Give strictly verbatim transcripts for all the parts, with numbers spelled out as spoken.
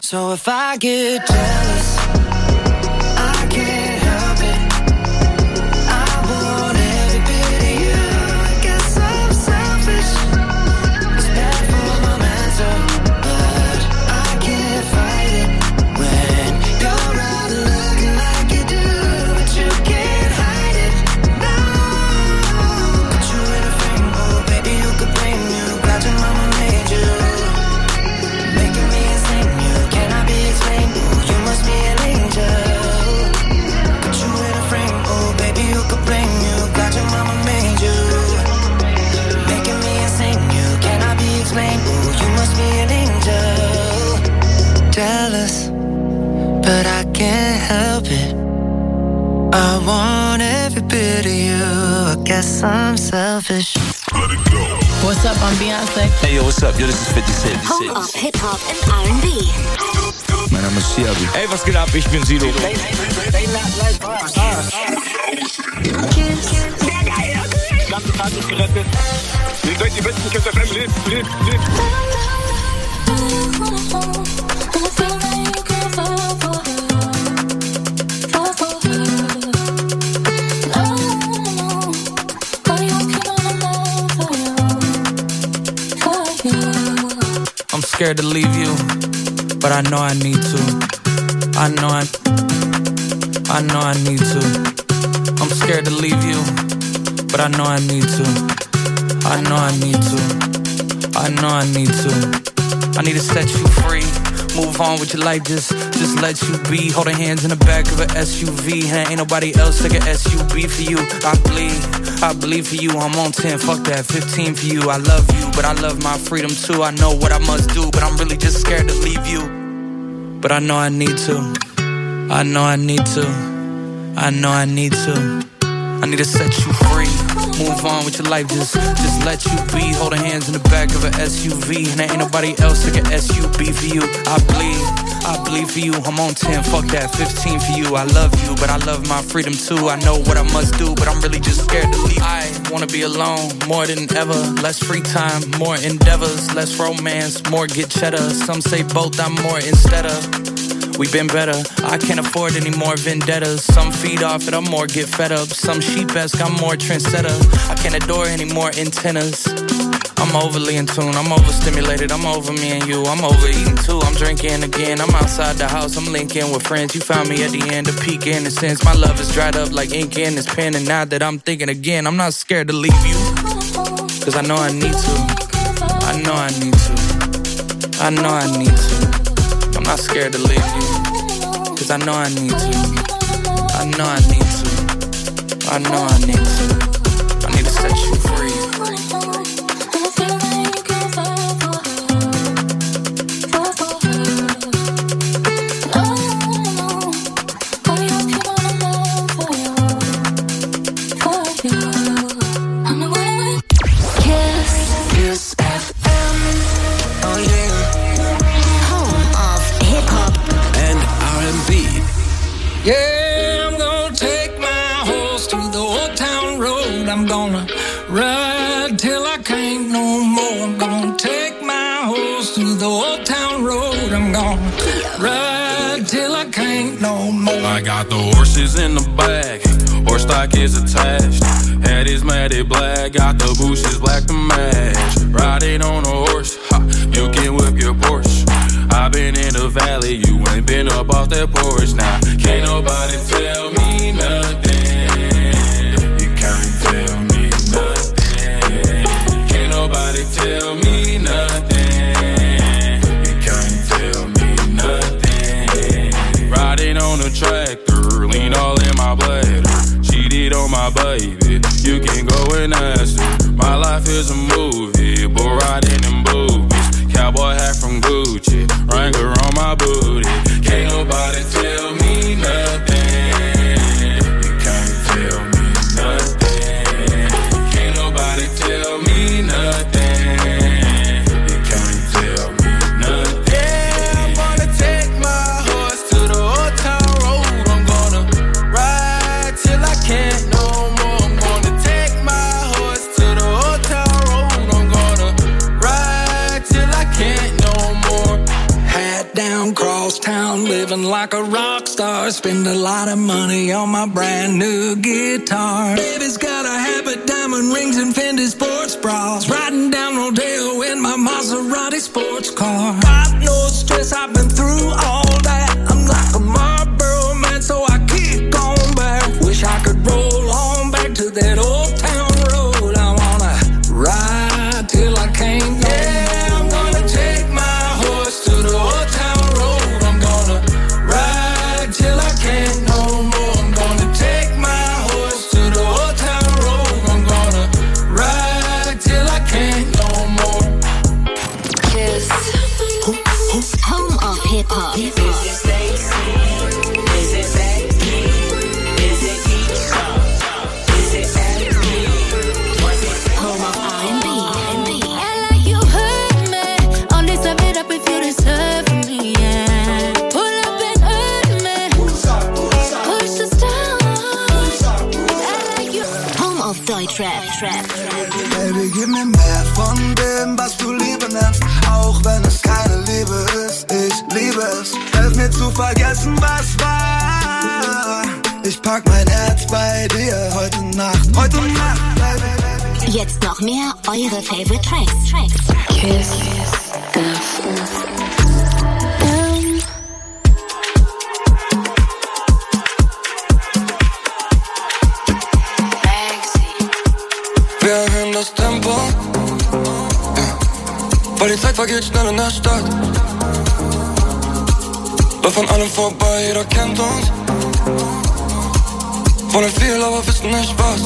So if I get jealous, I can't help it. I want every bit of you. I guess I'm selfish. It's bad for my mental, but I can't fight it. When you're out looking like you do, but you can't hide it. No, put you in a frame, oh baby, you could blame you. Glad your mama made you, making me insane. You cannot be explained. Ooh, you must be an angel. Put you in a frame, oh baby, you could blame you. Glad your mama made you, making me insane. You cannot be explained. Ooh, you must be an angel. Jealous, but I can't help it. I want every bit of you. I guess I'm selfish. Let it go. What's up? I'm Beyonce. Hey yo, what's up? Yo, this is fifty Cent. Home of Hip Hop and R and B. Mein Name ist Shelby. Hey, was geht ab? Ich bin Sido. Ganze Tag ist gerettet. Ihr seid die besten Kids F M. Live, live, live. I'm scared to leave you, but I know I need to. I know I, I know I need to. I'm scared to leave you, but I know I need to. I know I need to. I know I need to. I need to set you free. Move on with your life, just, just let you be. Holding hands in the back of an S U V. Hey, ain't nobody else like an S U V for you. I bleed, I bleed for you. I'm on ten, fuck that, fifteen for you. I love you, but I love my freedom too. I know what I must do, but I'm really just scared to leave you. But I know I need to. I know I need to. I know I need to. I need to set you free. Move on with your life, just, just let you be. Holding hands in the back of an S U V. And there ain't nobody else like an S U V for you. I bleed, I bleed for you. I'm on ten, fuck that, fifteen for you. I love you, but I love my freedom too. I know what I must do, but I'm really just scared to leave. I wanna be alone more than ever. Less free time, more endeavors. Less romance, more get cheddar. Some say both, I'm more instead of. We've been better, I can't afford any more vendettas. Some feed off it, I'm more get fed up. Some sheep-esque, I'm more trendsetter. I can't adore any more antennas. I'm overly in tune, I'm overstimulated. I'm over me and you, I'm overeating too. I'm drinking again, I'm outside the house. I'm linking with friends, you found me at the end of peak. In a sense, my love is dried up like ink in this pen. And now that I'm thinking again, I'm not scared to leave you, cause I know I need to. I know I need to. I know I need to. I'm not scared to leave you, cause I know I need to. I know I need to. I know I need to. I need to set you free. Yeah, I'm gonna take my horse to the old town road. I'm gonna ride till I can't no more. I'm gonna take my horse to the old town road. I'm gonna ride till I can't no more. I got the horses in the back, horse stock is attached. Head is matted black, got the bushes black to match. Riding on a horse, ha, you can whip your Porsche. I've been in the valley, you ain't been up off that porch. Now, can't nobody tell me nothing. You can't tell me nothing. Can't nobody tell me nothing. You can't tell me nothing. Riding on a tractor, lean all in my bladder. Cheated on my baby, you can go and ask her. My life is a movie, but riding in boobies. Cowboy hat from Gucci, Wrangler on my booty. Can't nobody tell me nothing. You can't tell me nothing. Can't nobody tell me nothing. You can't tell me nothing. Yeah, I'm gonna take my horse to the old town road. I'm gonna ride till I can't no more. I'm gonna take my horse to the old town road. I'm gonna ride till I can't no more. Hat down, across town, living like a rock star. Spend a lot of money on my brand new guitar. Baby's got a habit, diamond rings and Fendi sports bras. Riding down Rodeo in my Maserati sports car. Got no stress, I've been through all that. I'm like a Marlboro man, so I keep going back. Wish I could roll on back to that old town road. I wanna ride till I can't no more. I'm gonna take my horse to the old town road. I'm gonna ride till I can't no more. I'm gonna take my horse to the old town road. I'm gonna ride till I can't no more. Kiss. Home of Hip Hop. Trap, trap, trap. Baby, gib mir mehr von dem, was du Liebe nennst, auch wenn es keine Liebe ist. Ich liebe es, helf mir zu vergessen, was war. Ich pack mein Herz bei dir heute Nacht, heute Nacht, baby. Jetzt noch mehr eure Favorite Tracks. Tracks. Kiss, F. Wir erhöhen das Tempo, ja. Weil die Zeit vergeht schnell in der Stadt. Läuft von allem vorbei, jeder kennt uns. Wollen viel, aber wissen nicht was.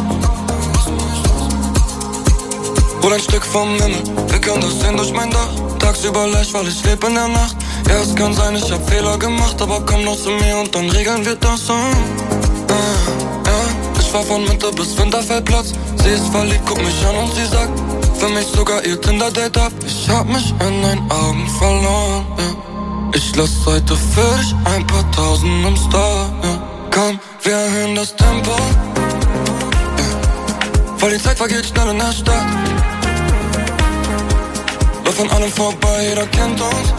Hol ein Stück vom Himmel, wir können das sehen durch mein Dach. Tagsüber leicht, weil ich lebe in der Nacht. Ja, es kann sein, ich hab Fehler gemacht, aber komm noch zu mir und dann regeln wir das so. Ja, ja. Ich fahr von Winter bis Winterfeldplatz. Sie ist verliebt, guck mich an und sie sagt, für mich sogar ihr Tinder-Date ab. Ich hab mich in deinen Augen verloren, ja. Ich lass heute für dich ein paar Tausend im Store, ja. Komm, wir erhöhen das Tempo, ja. Weil die Zeit vergeht schnell in der Stadt. Läuft von allem vorbei, jeder kennt uns.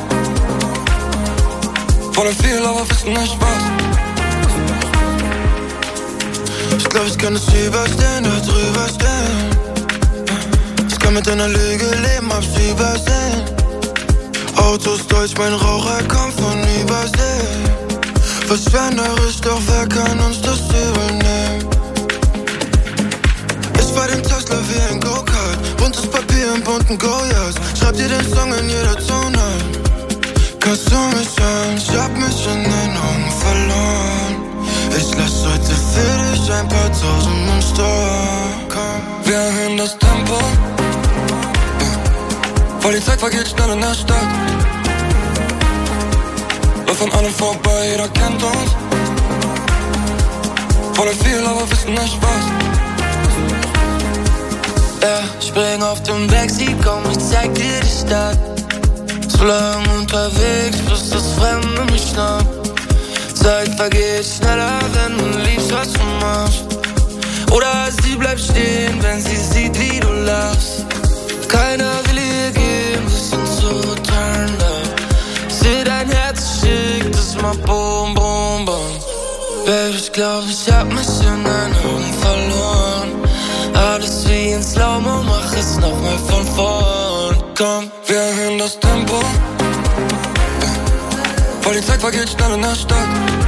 Wollen viel, aber wissen nicht was. Ich glaub, ich kann es überstehen, da drüber stehen. Ich kann mit einer Lüge leben, hab's übersehen. Autos deutsch, mein Raucher kommt von Übersee. Verschwenderisch, doch wer kann uns das übernehmen? Ich fahr den Tesla wie ein Go-Kart. Buntes Papier im bunten Goyas. Schreib dir den Song in jeder Zone ein. Kannst du mich an? Ich hab mich in den Augen verloren. Ich lass heute für dich ein paar Tausend im Store. Komm, wir erhöhen das Tempo, ja. Weil die Zeit vergeht schnell in der Stadt. Läuft von allem vorbei, jeder kennt uns. Wollen viel, aber wissen nicht was. Ja, spring auf dem Backseat, komm, ich zeig dir die Stadt. So lang unterwegs, bis das Fremde mich schnappt. Zeit vergeht schneller, wenn du liebst, was du machst. Oder sie bleibt stehen, wenn sie sieht, wie du lachst. Keiner will ihr gehen, wir sind so turned up. Seh dein Herz, schick das mal boom, boom, boom. Baby, ich glaub, ich hab mich in deinen Augen verloren. Alles wie in Slow-Mo, mach es nochmal von vorn. Komm, wir erhöhen das Tempo, ja. Weil die Zeit vergeht schnell in der Stadt.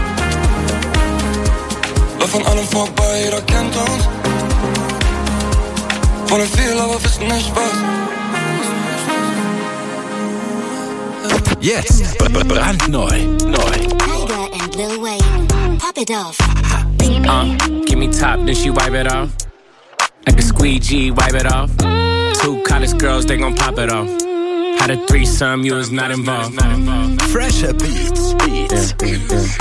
Läuft von allem vorbei, jeder kennt uns. Wollen viel, aber wissen nicht was. Jetzt brandneu, neu. Tiger and Lil Wayne, pop it off. Uh, give me top, then she wipe it off. Like a squeegee, wipe it off. Two college girls, they gon' pop it off. Had a threesome, you was not involved. Fresher beats, beats. Yeah,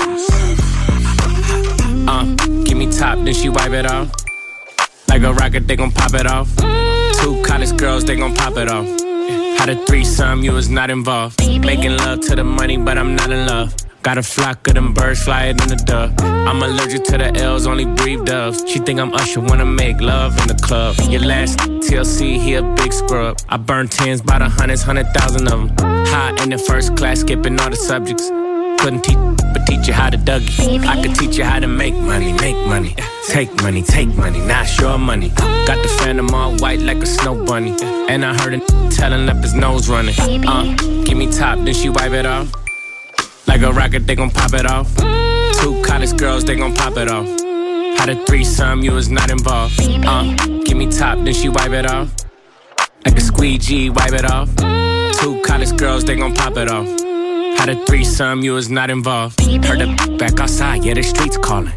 yeah. Uh, give me top, then she wipe it off. Like a rocket, they gon' pop it off. Two college girls, they gon' pop it off. Had a threesome, you was not involved. Making love to the money, but I'm not in love. Got a flock of them birds flying in the dove. I'm allergic to the L's, only breathe doves. She think I'm Usher, wanna make love in the club. Your last T L C, he a big scrub. I burn tens by the hundreds, hundred thousand of them. High in the first class, skipping all the subjects. couldn't teach, but teach you how to Dougie. I could teach you how to make money, make money. Take money, take money, not your money. Got the phantom all white like a snow bunny. And I heard a telling up his nose running. Uh, give me top, then she wipe it off. Like a rocket, they gon' pop it off. Two college girls, they gon' pop it off. Had a threesome, you was not involved. Uh, give me top, then she wipe it off. Like a squeegee, wipe it off. Two college girls, they gon' pop it off. Had a threesome, you was not involved. Heard the back outside, yeah, the streets calling.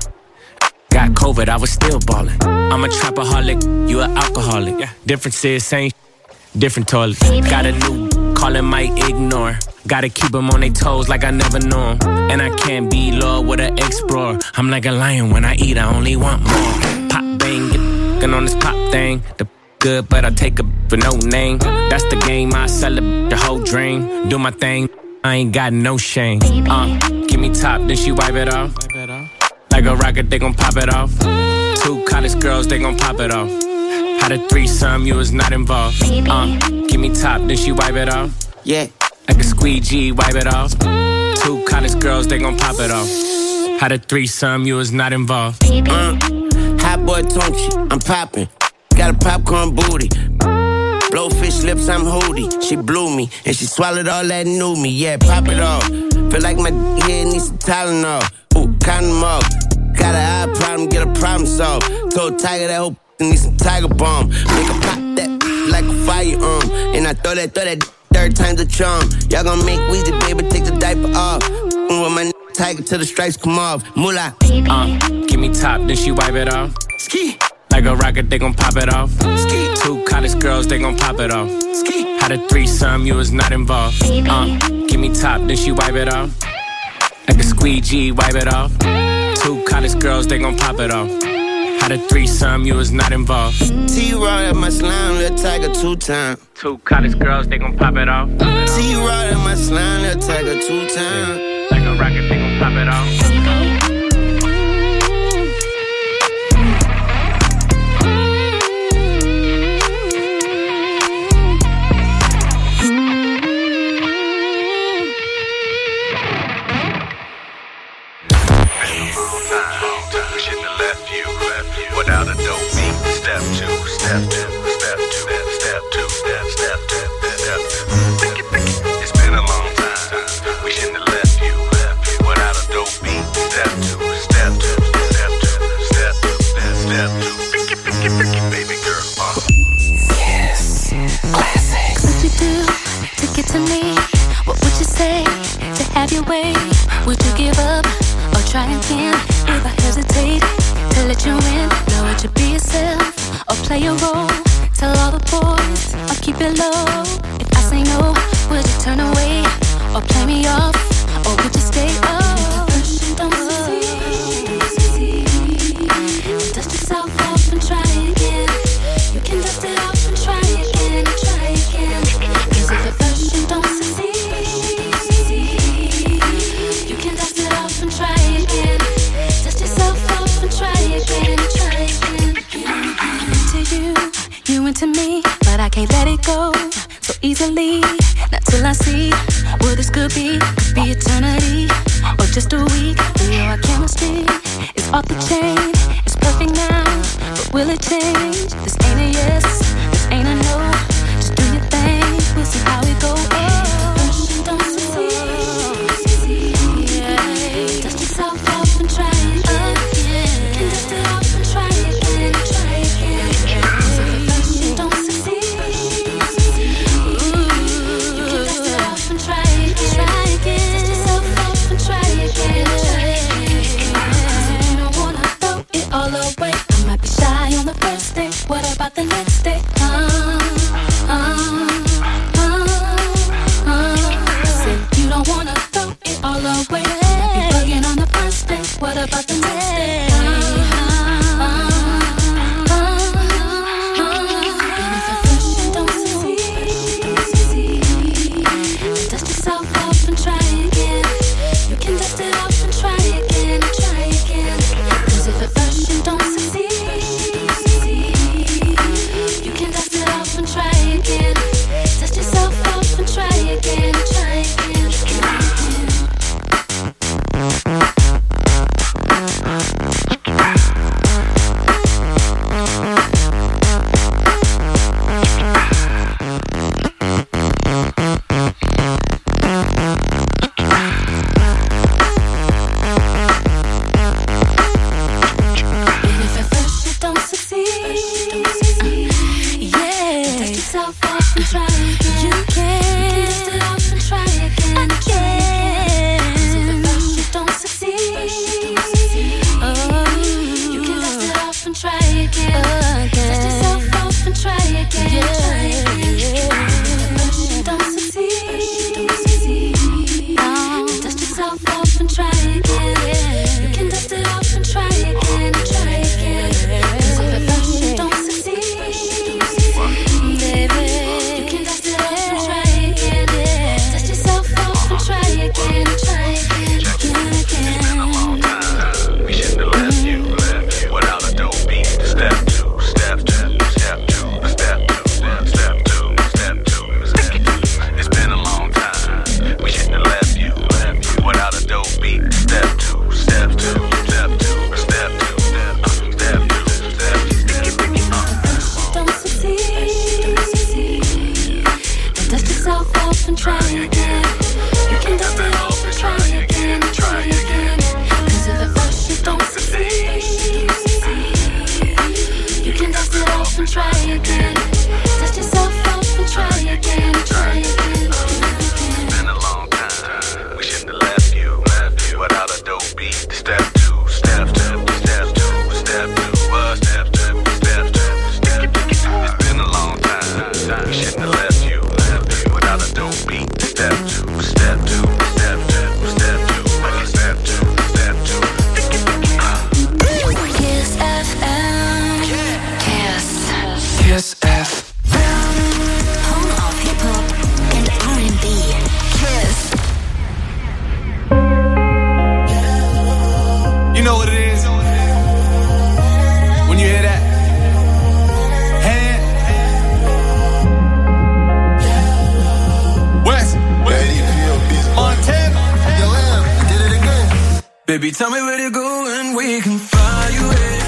Got COVID, I was still ballin'. I'm a trapaholic, you an alcoholic. Difference is same, different toilet. Got a new, callin' might ignore. Gotta keep them on their toes like I never knew 'em. And I can't be low with an explorer. I'm like a lion when I eat, I only want more. Pop bang, get on this pop thing. The good, but I take a for no name. That's the game, I sell it, the whole dream. Do my thing, I ain't got no shame. Uh, give me top, then she wipe it off. Like a rocket, they gon' pop it off. Two college girls, they gon' pop it off. Had a threesome, you was not involved. Uh, give me top, then she wipe it off. Yeah. Like a squeegee, wipe it off. Two college girls, they gon' pop it off. Had a threesome, you was not involved. Uh, hot boy Tunchi, I'm poppin'. Got a popcorn booty. Blowfish lips, I'm hoody. She blew me, and she swallowed all that new me. Yeah, pop it off. Feel like my head needs some Tylenol. Ooh, count them up. Got an eye problem, get a problem solved. Told Tiger that whole need some Tiger Balm. Make her pop that like a firearm. And I throw that, throw that third time's a charm. Y'all gon' make Weezy, baby, take the diaper off. With my Tiger till the stripes come off. Moolah. Uh, give me top, then she wipe it off. Ski. Like a rocket, they gon' pop it off. Ski. Two college girls, they gon' pop it off. Ski. Had a threesome, you was not involved. Uh, give me top, then she wipe it off. Like a squeegee, wipe it off. Two college girls, they gon' pop it off. Had a threesome, you was not involved. T-Raw at my slime, little Tiger two time. Two college girls, they gon' pop it off. T-Raw at my slime, little Tiger two time. Like a rocket, they gon' pop it off. Without a dope beat, step two, step two, step two, step two, step, step two, step two. Pick it, pick it. It's been a long time. We shouldn't have left you, left you. Without a dope beat, step two, step two, step two, step two, step, step two. Pick it, pick it, pick it, baby girl. Uh. Yes, classic. What'd you do to get to me? What would you say to have your way? Would you give up or try again if I hesitate? To let you in, know what you be yourself or play a role. Tell all the boys or keep it low. If I say no, would you turn away or play me off, or would you stay? Oh, don't succeed. Dust yourself off and try again. You can dust it off and try again, try again. 'Cause if at first you don't succeed, you can dust it off and try again. Dust yourself off and try again, try again. To you, you into me, but I can't let it go so easily. Not till I see what this could be. Could be eternity or just a week. We know our chemistry is off the chain. It's perfect now, but will it change? This ain't a yes, this ain't a no. Just do your thing, we'll see how it goes. Oh, don't succeed. Yeah. Dust yourself off and try again. You can dust it off and try again, try again. So if at first you don't succeed, you can dust it off and try again, try again. Dust yourself off and try again, try again. You don't wanna throw it all away. I might be shy on the first day. What about the next day? Uh, uh, uh, uh. I said you don't wanna throw it all away. Might be bugging on the first day. What about the next day? Uh, uh, uh, uh. And if at first you don't succeed, then dust yourself off and try again. You can dust it off and try again, try again. 'Cause if at first you don't succeed, you can dust it off and try again. Dust yourself off and try again, try again, try again. off and try again. You can dust it off and try again, and try again. 'Cause if at first you don't succeed, baby, you can dust it off and try again. Dust yourself off and try again, and try again, again, again. It's been a long time. We shouldn't have left you, left you without a dope beat. Step two, step two, step two, step two, step, step two, step two, step two. It's been a long time. We shouldn't have left you, left you without a dope beat. Step two, step two, step two, step two, step, uh, step two, step, uh. Don't succeed, then dust yourself off and try again. You can dust it off and try again, and try again. 'Cause if at first you don't succeed, you can dust it off and try again. Dust yourself off and try again, and try again. It's been a long time. We shouldn't have left you, left you without a dope beat. Step two, step two, step two, step two, uh, step two, step two, step two. It's been a long time. We shouldn't have left you, left you without a dope beat. Step two, step two, step two, step two, uh, step two, step two. Kiss F M. Kiss. Kiss F. Home of hip hop and R and B. Kiss. You know what it is when you hear that. Hand. West. Montana. Yo, Em, I did it again. Baby, tell me where to go and we can fly you in.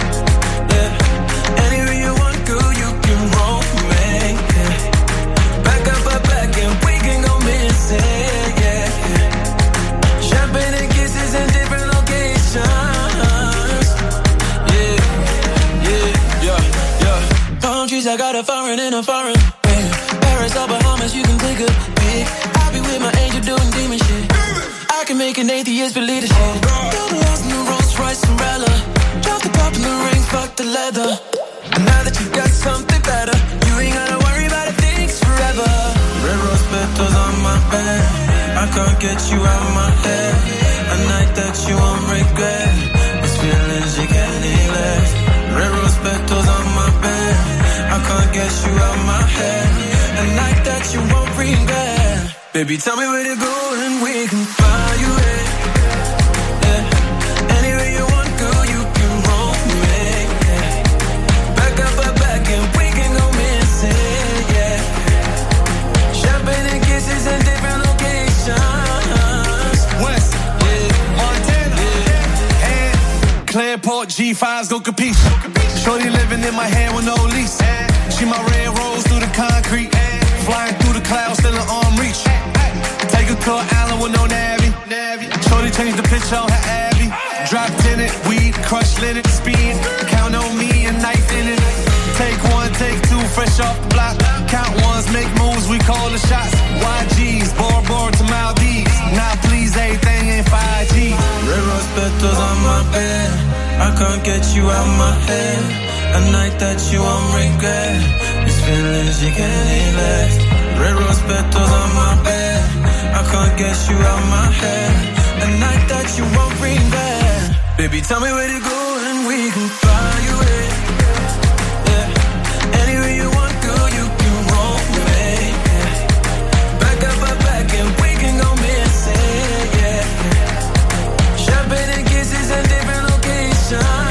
Yeah. Anywhere you want, girl, you can roll me. Yeah. Back up, up, back, and we can go missing. Yeah, yeah. Champagne and kisses in different locations. Yeah, yeah, yeah, yeah. Palm trees, I got a foreign and a foreign. Yeah. Paris or Bahamas, you can take a pic. I'll be with my angel doing demon shit. I can make an atheist believe the shit. Double lost in the Rolls Royce umbrella. Drop the pop in the ring, fuck the leather. And now that you got something better, you ain't gotta worry about it, things forever. Red rose petals on my bed, I can't get you out my head. A night that you won't regret, these feelings you can't neglect. Red rose petals on my bed, I can't get you out my head. A night that you won't regret. Baby, tell me where to go and we can fly you in. Yeah. Anywhere you want, girl, you can roll me. Yeah. Back up, up, back, and we can go missing. Yeah. Champagne and kisses in different locations. West. Yeah. Montana. Yeah. And Clearport G fives go capiche. Shorty living in my hand with no lease. She my red rose through the concrete. Flying through the clouds, still in arm reach. Take her to an island with no navy. Shorty changed the picture on her Abby. Dropped in it, weed, crushed linen, speed. Count on me and knife in it. Take one, take two, fresh off the block. Count ones, make moves, we call the shots. Y Gs, Bora Bora to Maldives. Now please, everything ain't five G. Red rose petals on my bed, I can't get you out my head. A night that you won't regret, these feelings you can't neglect. Red rose petals on my bed, I can't get you out my head. A night that you won't regret. Baby, tell me where to go and we can fly you in. Yeah. Anywhere you want, girl, you can roll me. Yeah. Back up, up, back, and we can go missing. Yeah. Champagne and kisses in different locations.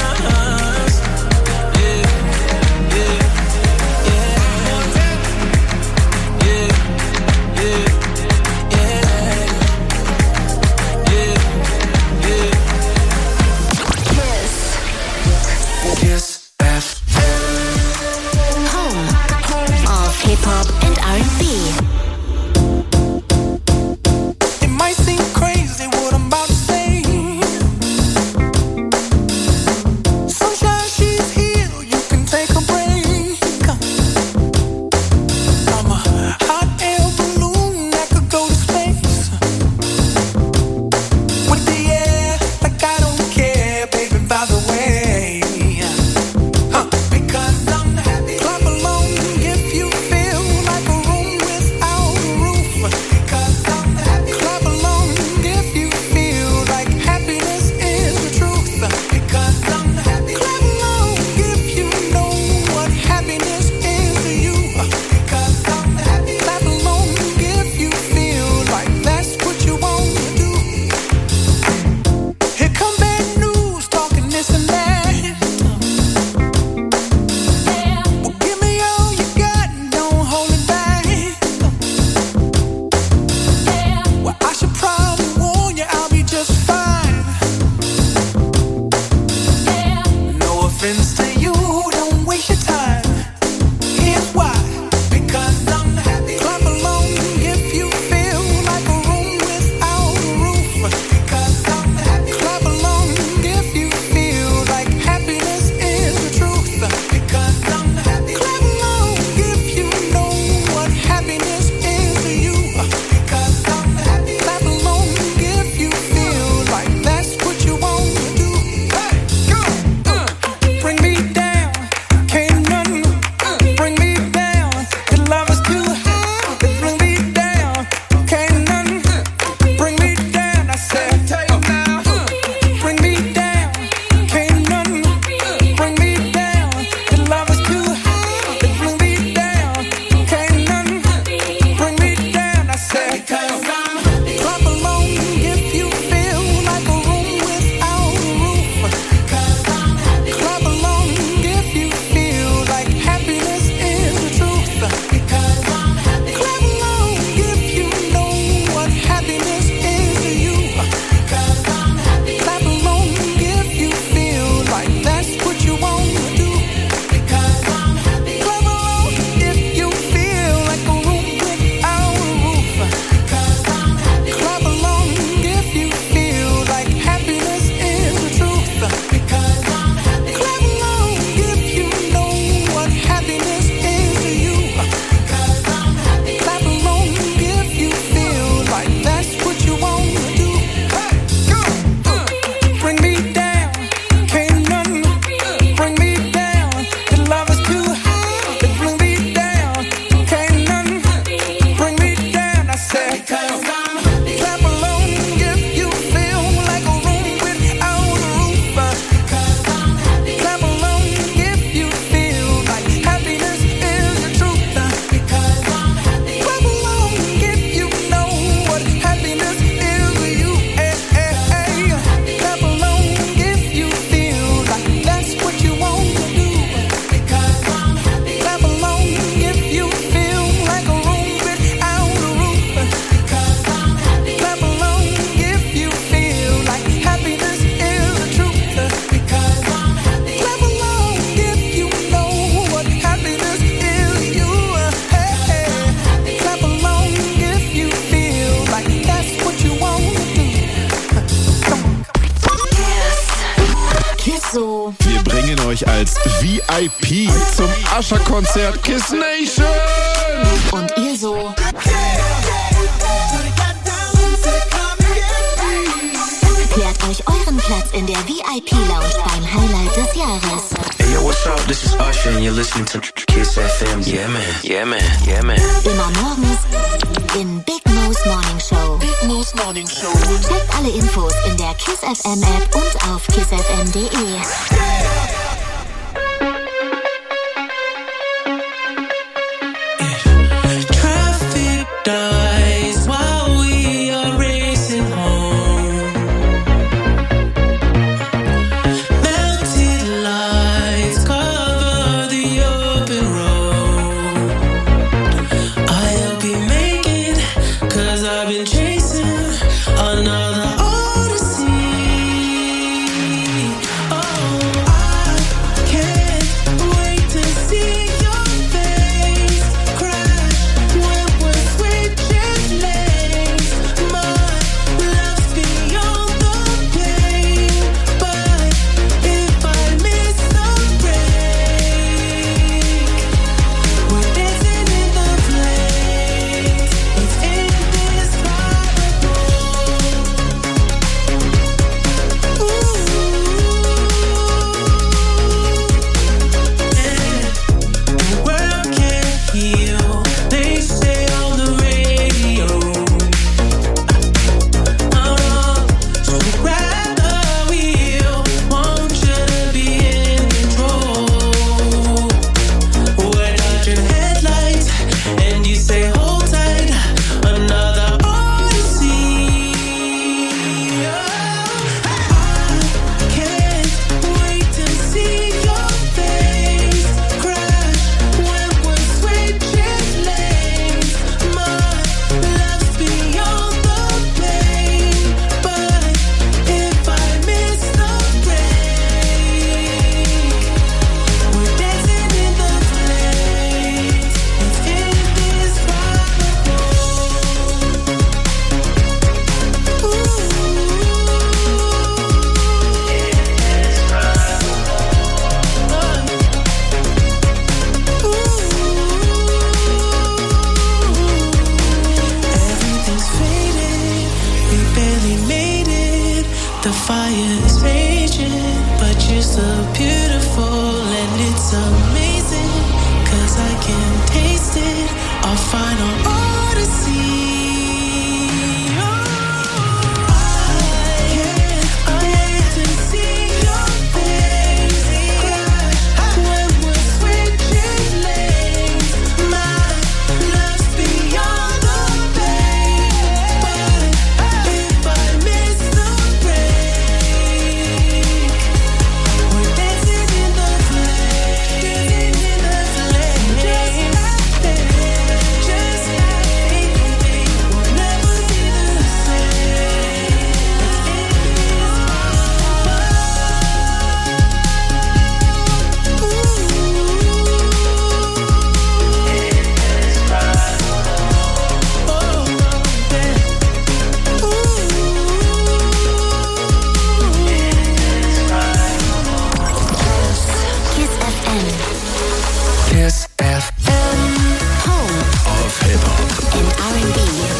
euch als V I P zum Usher-Konzert Kiss Nation. Und ihr so? Klärt euch euren Platz in der V I P-Lounge beim Highlight des Jahres. Hey, yo, what's up? This is Usher and you're listening to Kiss F M. Yeah, man. Yeah, man. Yeah, man. Immer morgens in Big Mo's Morning Show. Big Mo's Morning Show. Checkt alle Infos in der Kiss F M App und auf kiss f m punkt d e. Dies while we are racing home. Melted lights cover the open road. I hope you make it, 'cause I've been chasing another odyssey. Oh, I can't wait to see your face crash when we're switching lanes. My love's beyond the pain, but if I miss the break, we're dancing in the flames. It's indescribable. Ooh, yeah. The world can't heal, they say on the radio. Oh, so grab the wheel, want you to be in control. We're dodging headlights, and you say hold tight, another odyssey. Oh, I can't wait to see your face crash when we're switching lanes. My love's beyond the pain, but if I miss the break, we're dancing in the flames. It's indescribable. Everything's faded, we barely made it. The fire is raging, but you're so beautiful and it's amazing, 'cause I can taste it, our final odyssey. Oh, I can't wait to see your face crash when we're switching lanes. My love's beyond the pain, but if I miss the break, we're dancing in the flames, in the flames. Just like baby, just like baby, we'll never be the same. Kiss F M. Kiss F M. Home Of Hip-Hop. and R and B.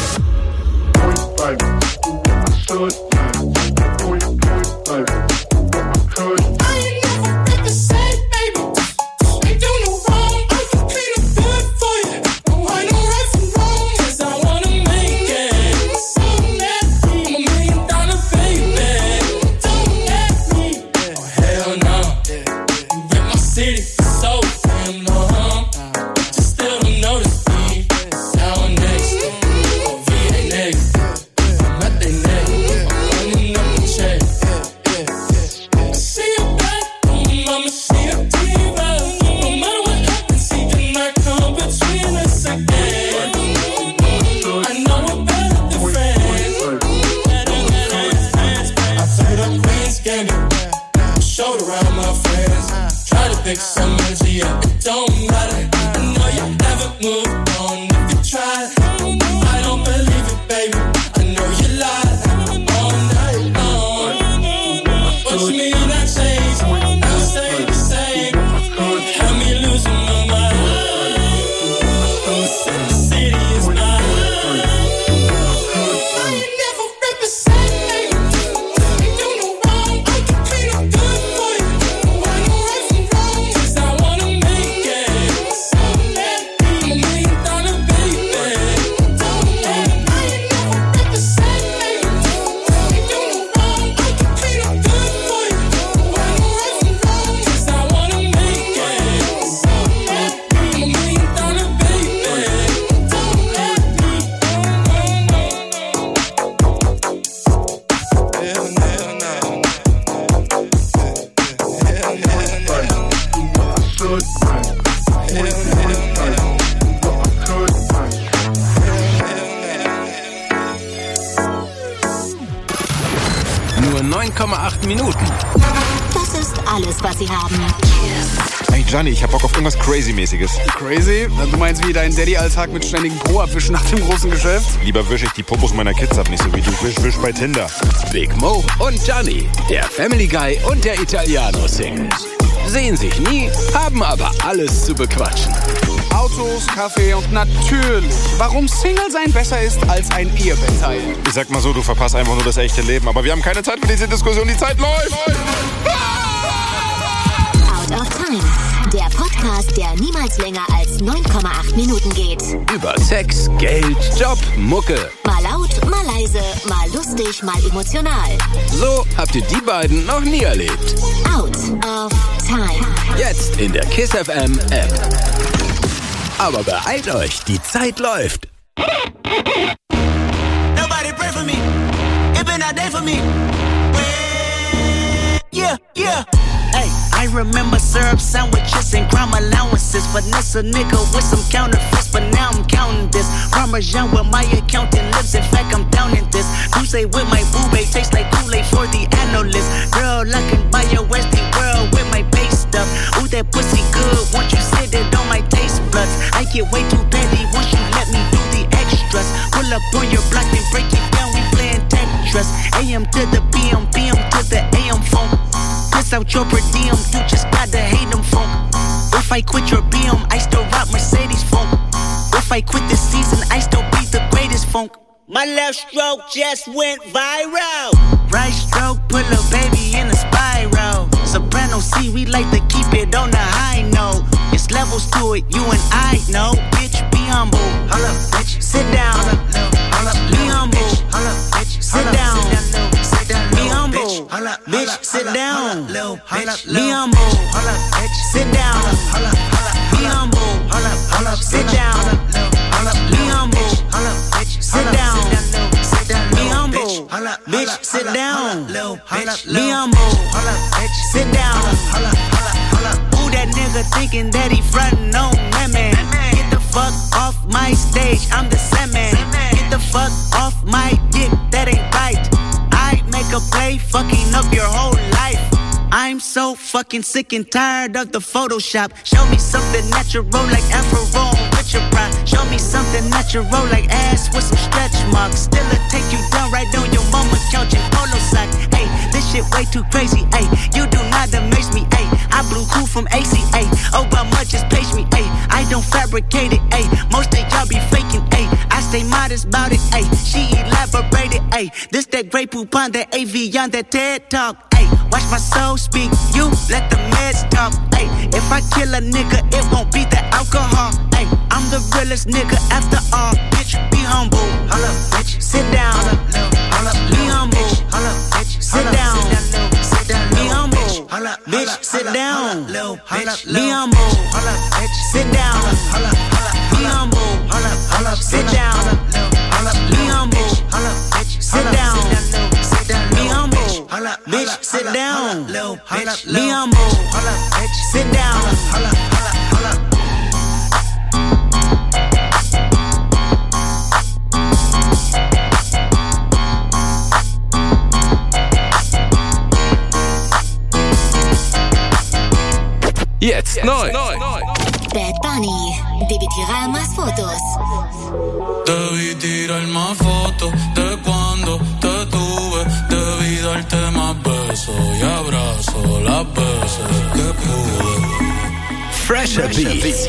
Pick some energy up, it don't matter. I know you haven't moved on if you tried. I don't believe it, baby. I know you lied all night long. But you mean I changed? I'll stay the same. nur neun Komma acht Minuten. Das ist alles, was sie haben. Hey Gianni, ich hab Bock auf irgendwas Crazy-mäßiges. Crazy? Du meinst wie dein Daddy-Alltag mit ständigen Po-Abwischen nach dem großen Geschäft? Lieber wische ich die Popos meiner Kids ab, nicht so wie du wisch, wisch bei Tinder. Big Mo und Gianni, der Family Guy und der Italiano-Single. Sehen sich nie, haben aber alles zu bequatschen. Autos, Kaffee und natürlich, warum Single sein besser ist als ein Ehebett teilen. Ich sag mal so, du verpasst einfach nur das echte Leben. Aber wir haben keine Zeit für diese Diskussion, die Zeit läuft. Out of Time, der Podcast, der niemals länger als neun Komma acht Minuten geht. Über Sex, Geld, Job, Mucke. Mal laut, mal leise, mal lustig, mal emotional. So habt ihr die beiden noch nie erlebt. Out of Time. Jetzt in der Kiss F M App. Aber beeilt euch, die Zeit läuft. Nobody pray for me. It been a day for me. Yeah, yeah. Hey, I remember syrup sandwiches and crime allowances. Finesse a nigga with some counterfeits, but now I'm counting this. Parmesan with my accountant lips, in fact I'm down in this. Goose with my boobay, tastes like Kool-Aid for the analyst. Girl, I can buy your Westie world with my base stuff. Ooh, that pussy good, once you sit it on my taste buds. I get way too petty once you let me do the extras. Pull up on your block and break it down, we playing Tetris. A M to the P M, P M to the A M phone. Piss out your per diem, you just gotta hate them funk. If I quit your B M, I still rock Mercedes funk. If I quit this season, I still be the greatest funk. My left stroke just went viral. Right stroke put a baby in a spiral. Soprano C, we like to keep it on the high note. It's levels to it, you and I know. Bitch, be humble. Hold up, bitch. Sit down. Hold up, be humble. Hold up, bitch. Sit down. Be humble. Bitch, sit down. Be humble. Sit down. Be humble. Sit down. Be humble. Sit down. Be humble. Bitch, sit down. Be humble. Sit down. Who that nigga thinking that he frontin' on me, man? Get the fuck off my stage, I'm the Sandman. Get the fuck off my dick, that ain't right. I make a play, fucking up your whole life. I'm so fucking sick and tired of the Photoshop. Show me something natural like Afro with your pride. Show me something natural like ass with some stretch marks. Still a take you down right on your mama couch in polo socks. Ayy, this shit way too crazy. Ayy, you do not amaze me. Ayy, I blew cool from A C A. Obama just page me. Ayy, I don't fabricate it. Ayy, most of y'all be faking. Ayy, I stay modest about it. Ayy, she elaborated. Ayy, this that Grey Poupon, that A V on that TED Talk. Ayy, watch my soul speak. You let the meds talk. Ayy, if I kill a nigga, it won't be the alcohol. Ayy, I'm the realest nigga after all. Bitch, be humble. Hold up, bitch. Sit down. Be humble. Sit down. Be humble. Bitch, sit down. Be humble. Sit down. Be humble. Sit down. Be humble. Sit down. Be humble. Bitch, sit down. Be humble. Sit down. Jetzt neu. Bad Bunny, debí tirar más fotos. Debí tirar más fotos de cuando te tuve. Debí darte más besos y abrazos las veces que pude. Fresher Beats.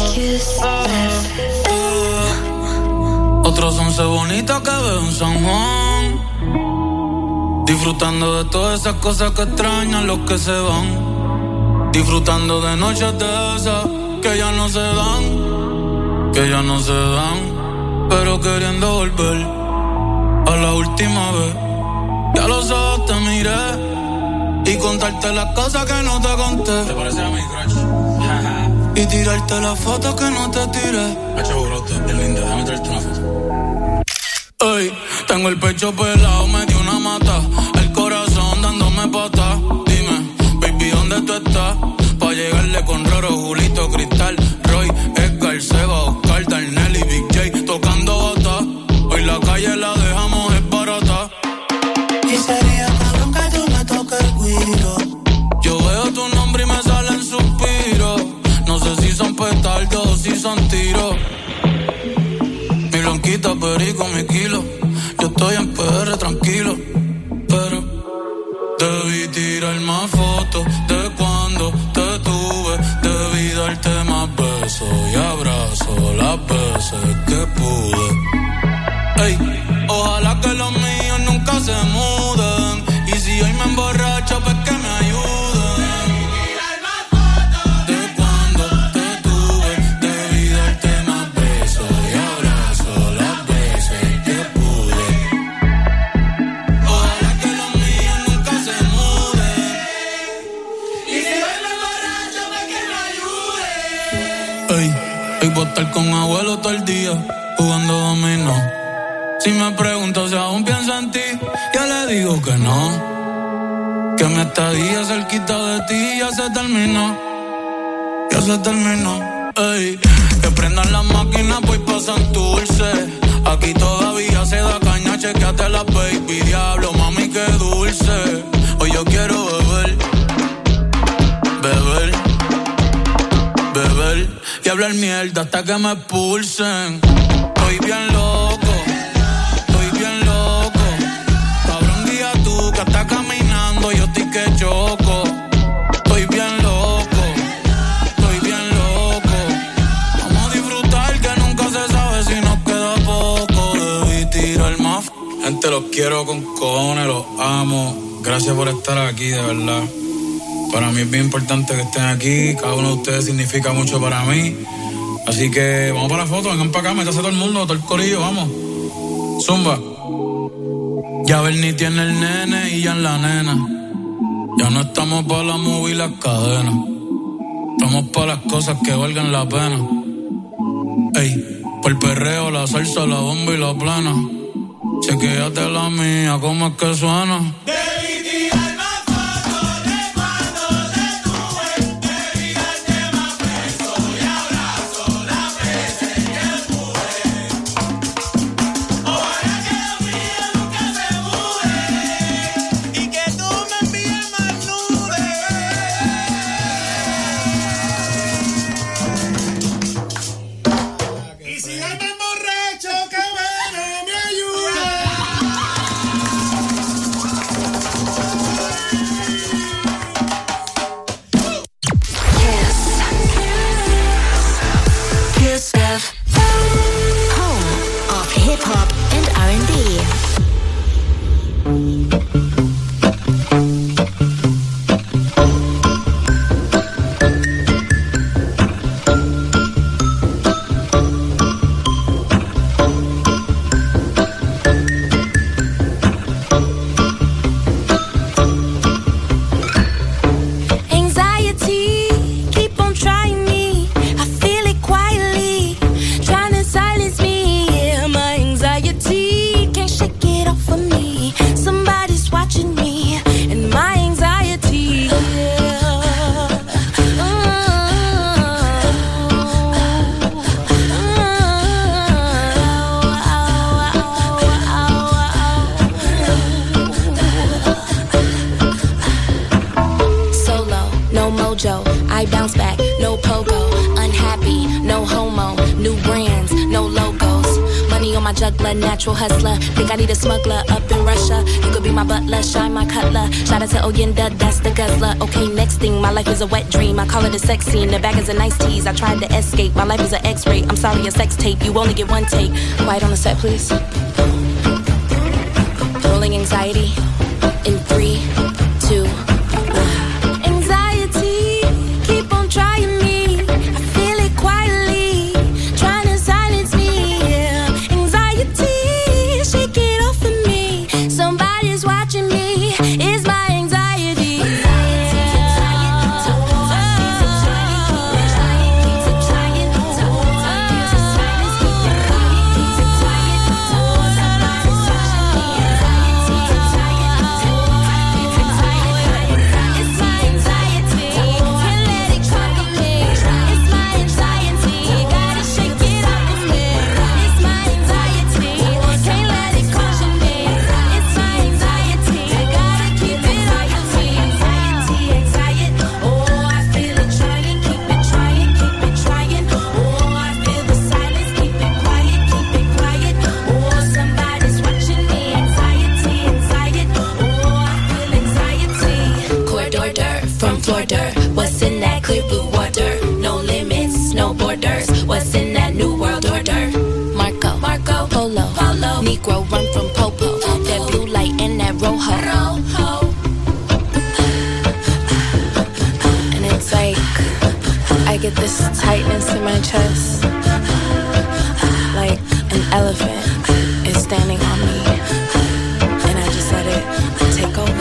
Otros once bonitas que veo en San Juan. Disfrutando de todas esas cosas que extrañan los que se van. Disfrutando de noches de esas que ya no se dan, que ya no se dan, pero queriendo volver a la última vez. Ya los ojos te miré y contarte las cosas que no te conté. ¿Te parece a mi crush? Y tirarte las fotos que no te tiré. Hacho brote, bien linda, déjame traerte una foto. Ey, tengo el pecho pelado, me dio una mata, el corazón dándome patas. Dime, baby, ¿dónde tú estás? Pa' llegarle con Roro, Julito, Cristal, Roy, Edgar, Seba, Oscar, Darnell y Big J tocando bata. Hoy la calle la dejamos es barata. Y sería cabrón con mi kilo. Yo estoy en P R tranquilo, pero debí tirar más fotos de cuando te tuve. Debí darte más besos y abrazos las veces que pude. Ey, ojalá que los míos nunca se muden. Y si hoy me emborracho, pues que me ayuden. Voy a estar con abuelo todo el día jugando dominó. Si me pregunto si aún pienso en ti, yo le digo que no. Que mi estadía cerquita de ti ya se terminó. Ya se terminó. Ey, que prendan las máquinas, voy pa' Santurce. Aquí todavía se da caña, chequeate la baby. Diablo, mami, qué dulce. Hoy yo quiero beber, beber, beber y hablar mierda hasta que me expulsen. Estoy bien loco, estoy bien loco. Cabrón, guía tú que estás caminando, yo estoy que choco. Estoy bien loco, estoy bien loco. Vamos a disfrutar que nunca se sabe si nos queda poco. Debí tirar más. Gente, los quiero con cojones, los amo. Gracias por estar aquí, de verdad. Para mí es bien importante que estén aquí. Cada uno de ustedes significa mucho para mí. Así que vamos para la foto, vengan para acá, métase todo el mundo, todo el corillo, vamos. Zumba. Ya Bernie tiene el nene y ya en la nena. Ya no estamos para la movie y las cadenas. Estamos para las cosas que valgan la pena. Ey, por el perreo, la salsa, la bomba y la plana. Chequéate la mía, ¿cómo es que suena? Natural hustler, think I need a smuggler up in Russia. You could be my butler, shine my cutler. Shout out to Oyenda, that's the guzzler. Okay, next thing, my life is a wet dream. I call it a sex scene, the back is a nice tease. I tried to escape, my life is an X-ray. I'm sorry, a sex tape, you only get one take. Quiet on the set, please. Rolling anxiety in three, two, one. Anxiety, keep on trying me. I feel it quietly, trying to silence me. Yeah. Anxiety. Shake it off of me. Somebody's watching me. It's my anxiety. floored her. What's in that clear blue water? No limits, no borders. What's in that new world order? Marco, Marco, Polo, Polo. Negro run from Popo. That blue light and that rojo. Rojo. And it's like I get this tightness in my chest, like an elephant is standing on me, and I just let it take over.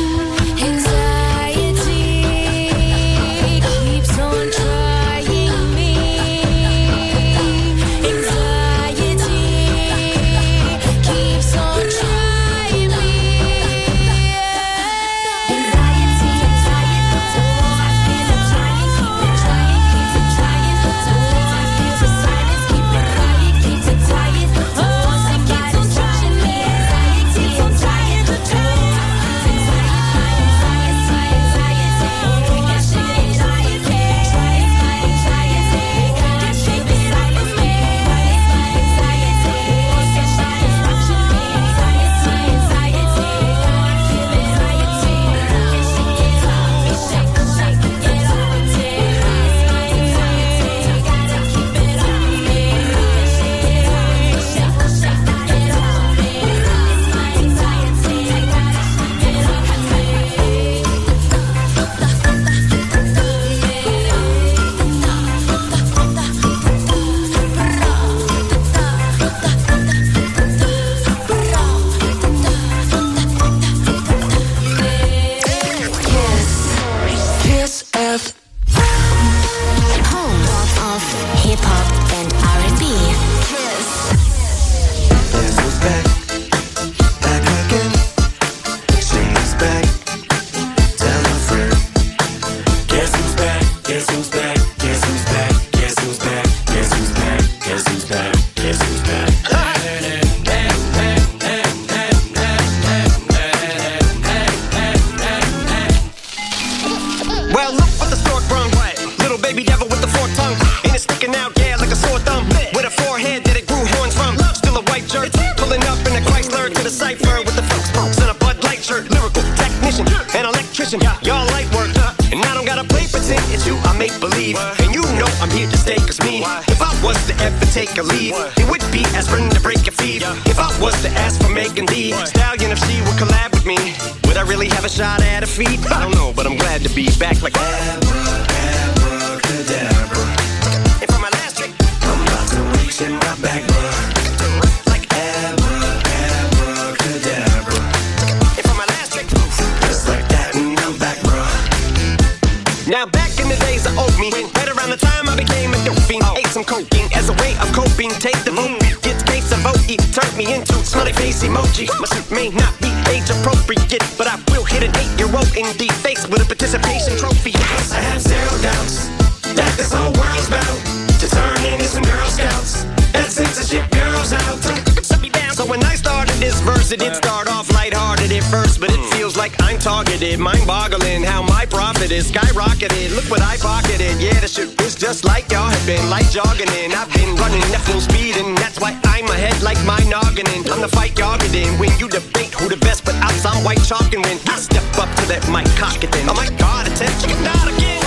Mind-boggling how my profit is skyrocketed. Look what I pocketed. Yeah, the shit is just like y'all have been. Like jogging in, I've been running at full speed, and that's why I'm ahead like my noggin in. I'm the fight y'all get in. When you debate who the best, but I'm some white chalk, and when I step up to that mic, cock it then. Oh my God, attention, chicken out again.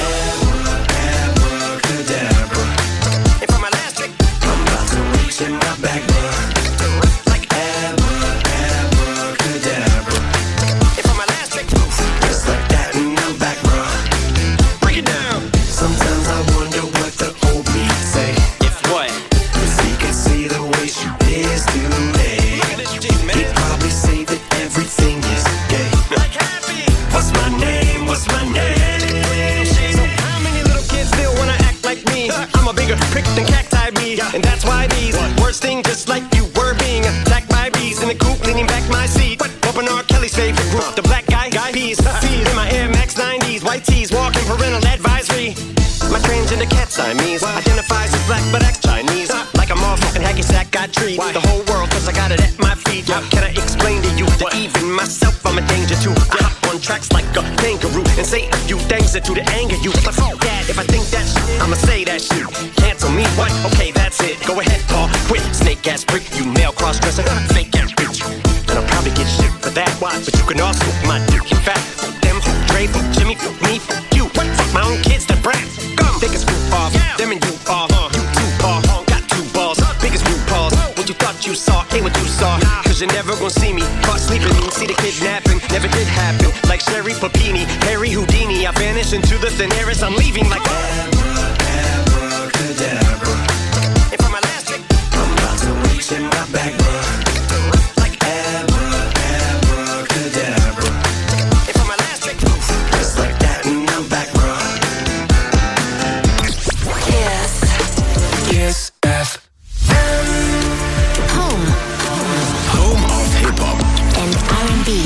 Abracadabra. And for my last trick, I'm about to reach in my back, bruh. And that's why these words sting just like you were being attacked by bees in the coop, leaning back my seat. Open R. Kelly's favorite group, the black guy, guy peas. Feed in my Air Max nineties, white tees, walking parental advisory. My transgender cat Siamese identifies as black but acts Chinese. Like a motherfucking hacky sack, I treat the whole world cause I got it at my feet. Can I explain to you that even myself I'm a danger to? I hop on tracks like a kangaroo and say a few things that do to anger you. But fuck that, if I think that shit, I'ma say that shit. Cancel me, what? Okay, that's it. Go ahead, Paul, quit. Snake ass prick, you male cross-dresser, fake ass bitch. And I'll probably get shit for that. Why? But you can also my dick, in fact. Them, Dre, Jimmy, me, you. cause you're never gonna see me. Caught sleeping, see the kidnapping, never did happen. Like Sherry Papini, Harry Houdini, I vanish into the thin air as I'm leaving like Abra, abracadabra. And for my last trick, I'm about to reach in my back, bro. Like Abra, abracadabra. And for my last trick, just like that, and I'm back, bro. Kiss. Kiss F M. Home. Home of Hip-Hop and R and B.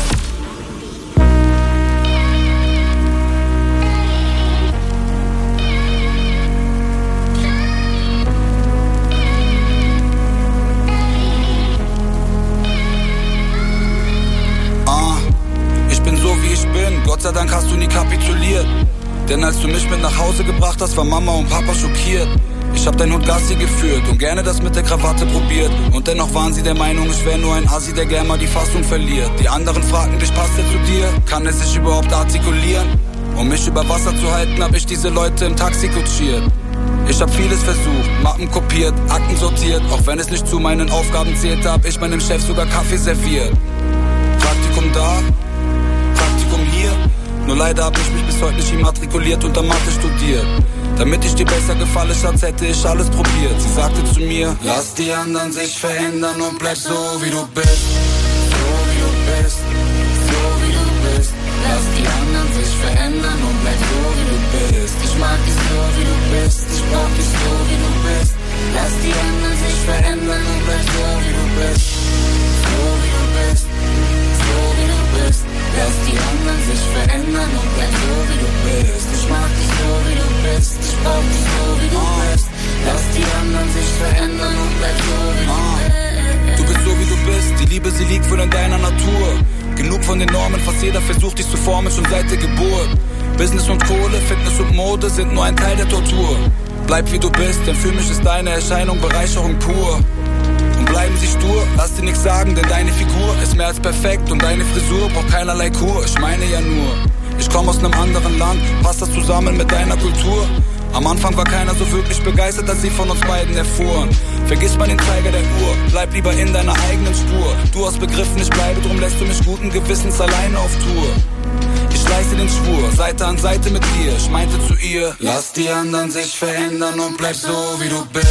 Gott sei Dank hast du nie kapituliert. Denn als du mich mit nach Hause gebracht hast, war Mama und Papa schockiert. Ich hab dein Hund Gassi geführt und gerne das mit der Krawatte probiert. Und dennoch waren sie der Meinung, ich wär nur ein Assi, der gern mal die Fassung verliert. Die anderen fragten dich, passt er zu dir? Kann er sich überhaupt artikulieren? Um mich über Wasser zu halten, hab ich diese Leute im Taxi kutschiert. Ich hab vieles versucht, Mappen kopiert, Akten sortiert. Auch wenn es nicht zu meinen Aufgaben zählte, hab ich meinem Chef sogar Kaffee serviert. Praktikum da, Praktikum hier. Nur leider hab ich mich bis heute nicht immatrikuliert und dann Mathe studiert. Damit ich dir besser gefalle, Schatz, hätte ich alles probiert. Sie sagte zu mir, lass die anderen sich verändern und bleib so wie du bist. So wie du bist, so wie du bist. Lass die anderen sich verändern und bleib so wie du bist. Ich mag dich so wie du bist, ich brauch dich so wie du bist. Lass die anderen sich verändern und bleib so wie du bist. So wie du bist, so wie du bist. Lass die anderen sich verändern und bleib so wie du bist. Ich mag dich so wie du bist, ich brauch dich so wie du bist. Lass die anderen sich verändern und bleib so wie du bist. Du bist so wie du bist, die Liebe sie liegt wohl in deiner Natur. Genug von den Normen, fast jeder versucht dich zu formen schon seit der Geburt. Business und Kohle, Fitness und Mode sind nur ein Teil der Tortur. Bleib wie du bist, denn für mich ist deine Erscheinung Bereicherung pur. Und bleiben sie stur, lass dir nichts sagen, denn deine Figur ist mehr als perfekt und deine Frisur braucht keinerlei Kur. Ich meine ja nur, ich komme aus einem anderen Land, passt das zusammen mit deiner Kultur? Am Anfang war keiner so wirklich begeistert, als sie von uns beiden erfuhren. Vergiss mal den Zeiger der Uhr, bleib lieber in deiner eigenen Spur. Du hast begriffen, ich bleibe, drum lässt du mich guten Gewissens alleine auf Tour. Ich leiste den Schwur, Seite an Seite mit dir. Ich meinte zu ihr, lass die anderen sich verändern und bleib so wie du bist.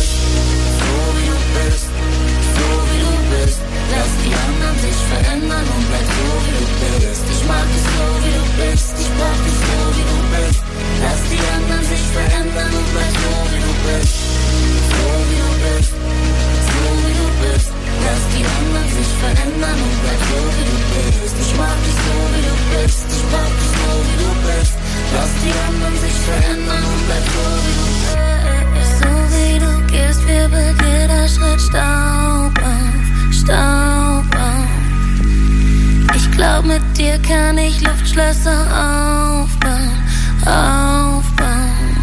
So wie du bist, so wie du bist. Lass die anderen sich verändern und bleib so wie du bist. Ich mag dich so wie du bist, ich brauch dich so wie du bist. Lass die anderen sich verändern und bleib so wie du bist. So wie du bist, so wie du bist. Lass die anderen sich verändern und bleib so wie du bist. Ich mag dich so wie du bist, ich brauch dich so wie du bist. Lass die anderen sich verändern und bleib so wie du bist. So wie du gehst, wirbelt jeder Schritt Staub auf, Staub auf. Ich glaub, mit dir kann ich Luftschlösser aufbauen, aufbauen.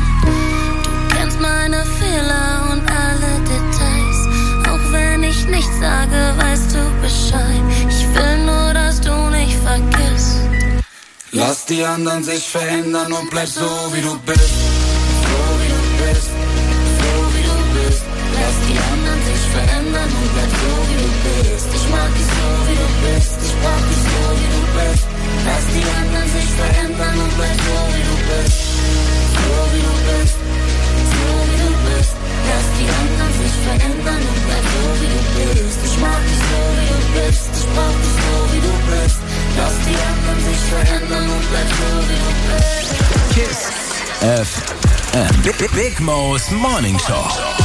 Du kennst meine Fehler und alle Details. Auch wenn ich nichts sage, weißt du Bescheid. Ich will nur, dass du nicht vergisst. Lass die anderen sich verändern und bleib so wie du bist. So wie du bist, so wie du bist. Lass die anderen sich verändern und bleib so wie du bist. Ich mag dich so wie du bist, ich brauch dich so wie du bist. Lass die anderen sich verändern und bleib so wie du bist. So wie du bist, so wie du bist. Lass die anderen sich verändern und bleib so wie du bist. Ich mag dich so wie du bist, ich brauch dich so wie du bist. Lass die anderen sich verändern und bleib so wie du bist. Kiss F M. Big, Big Mo's Morning Show.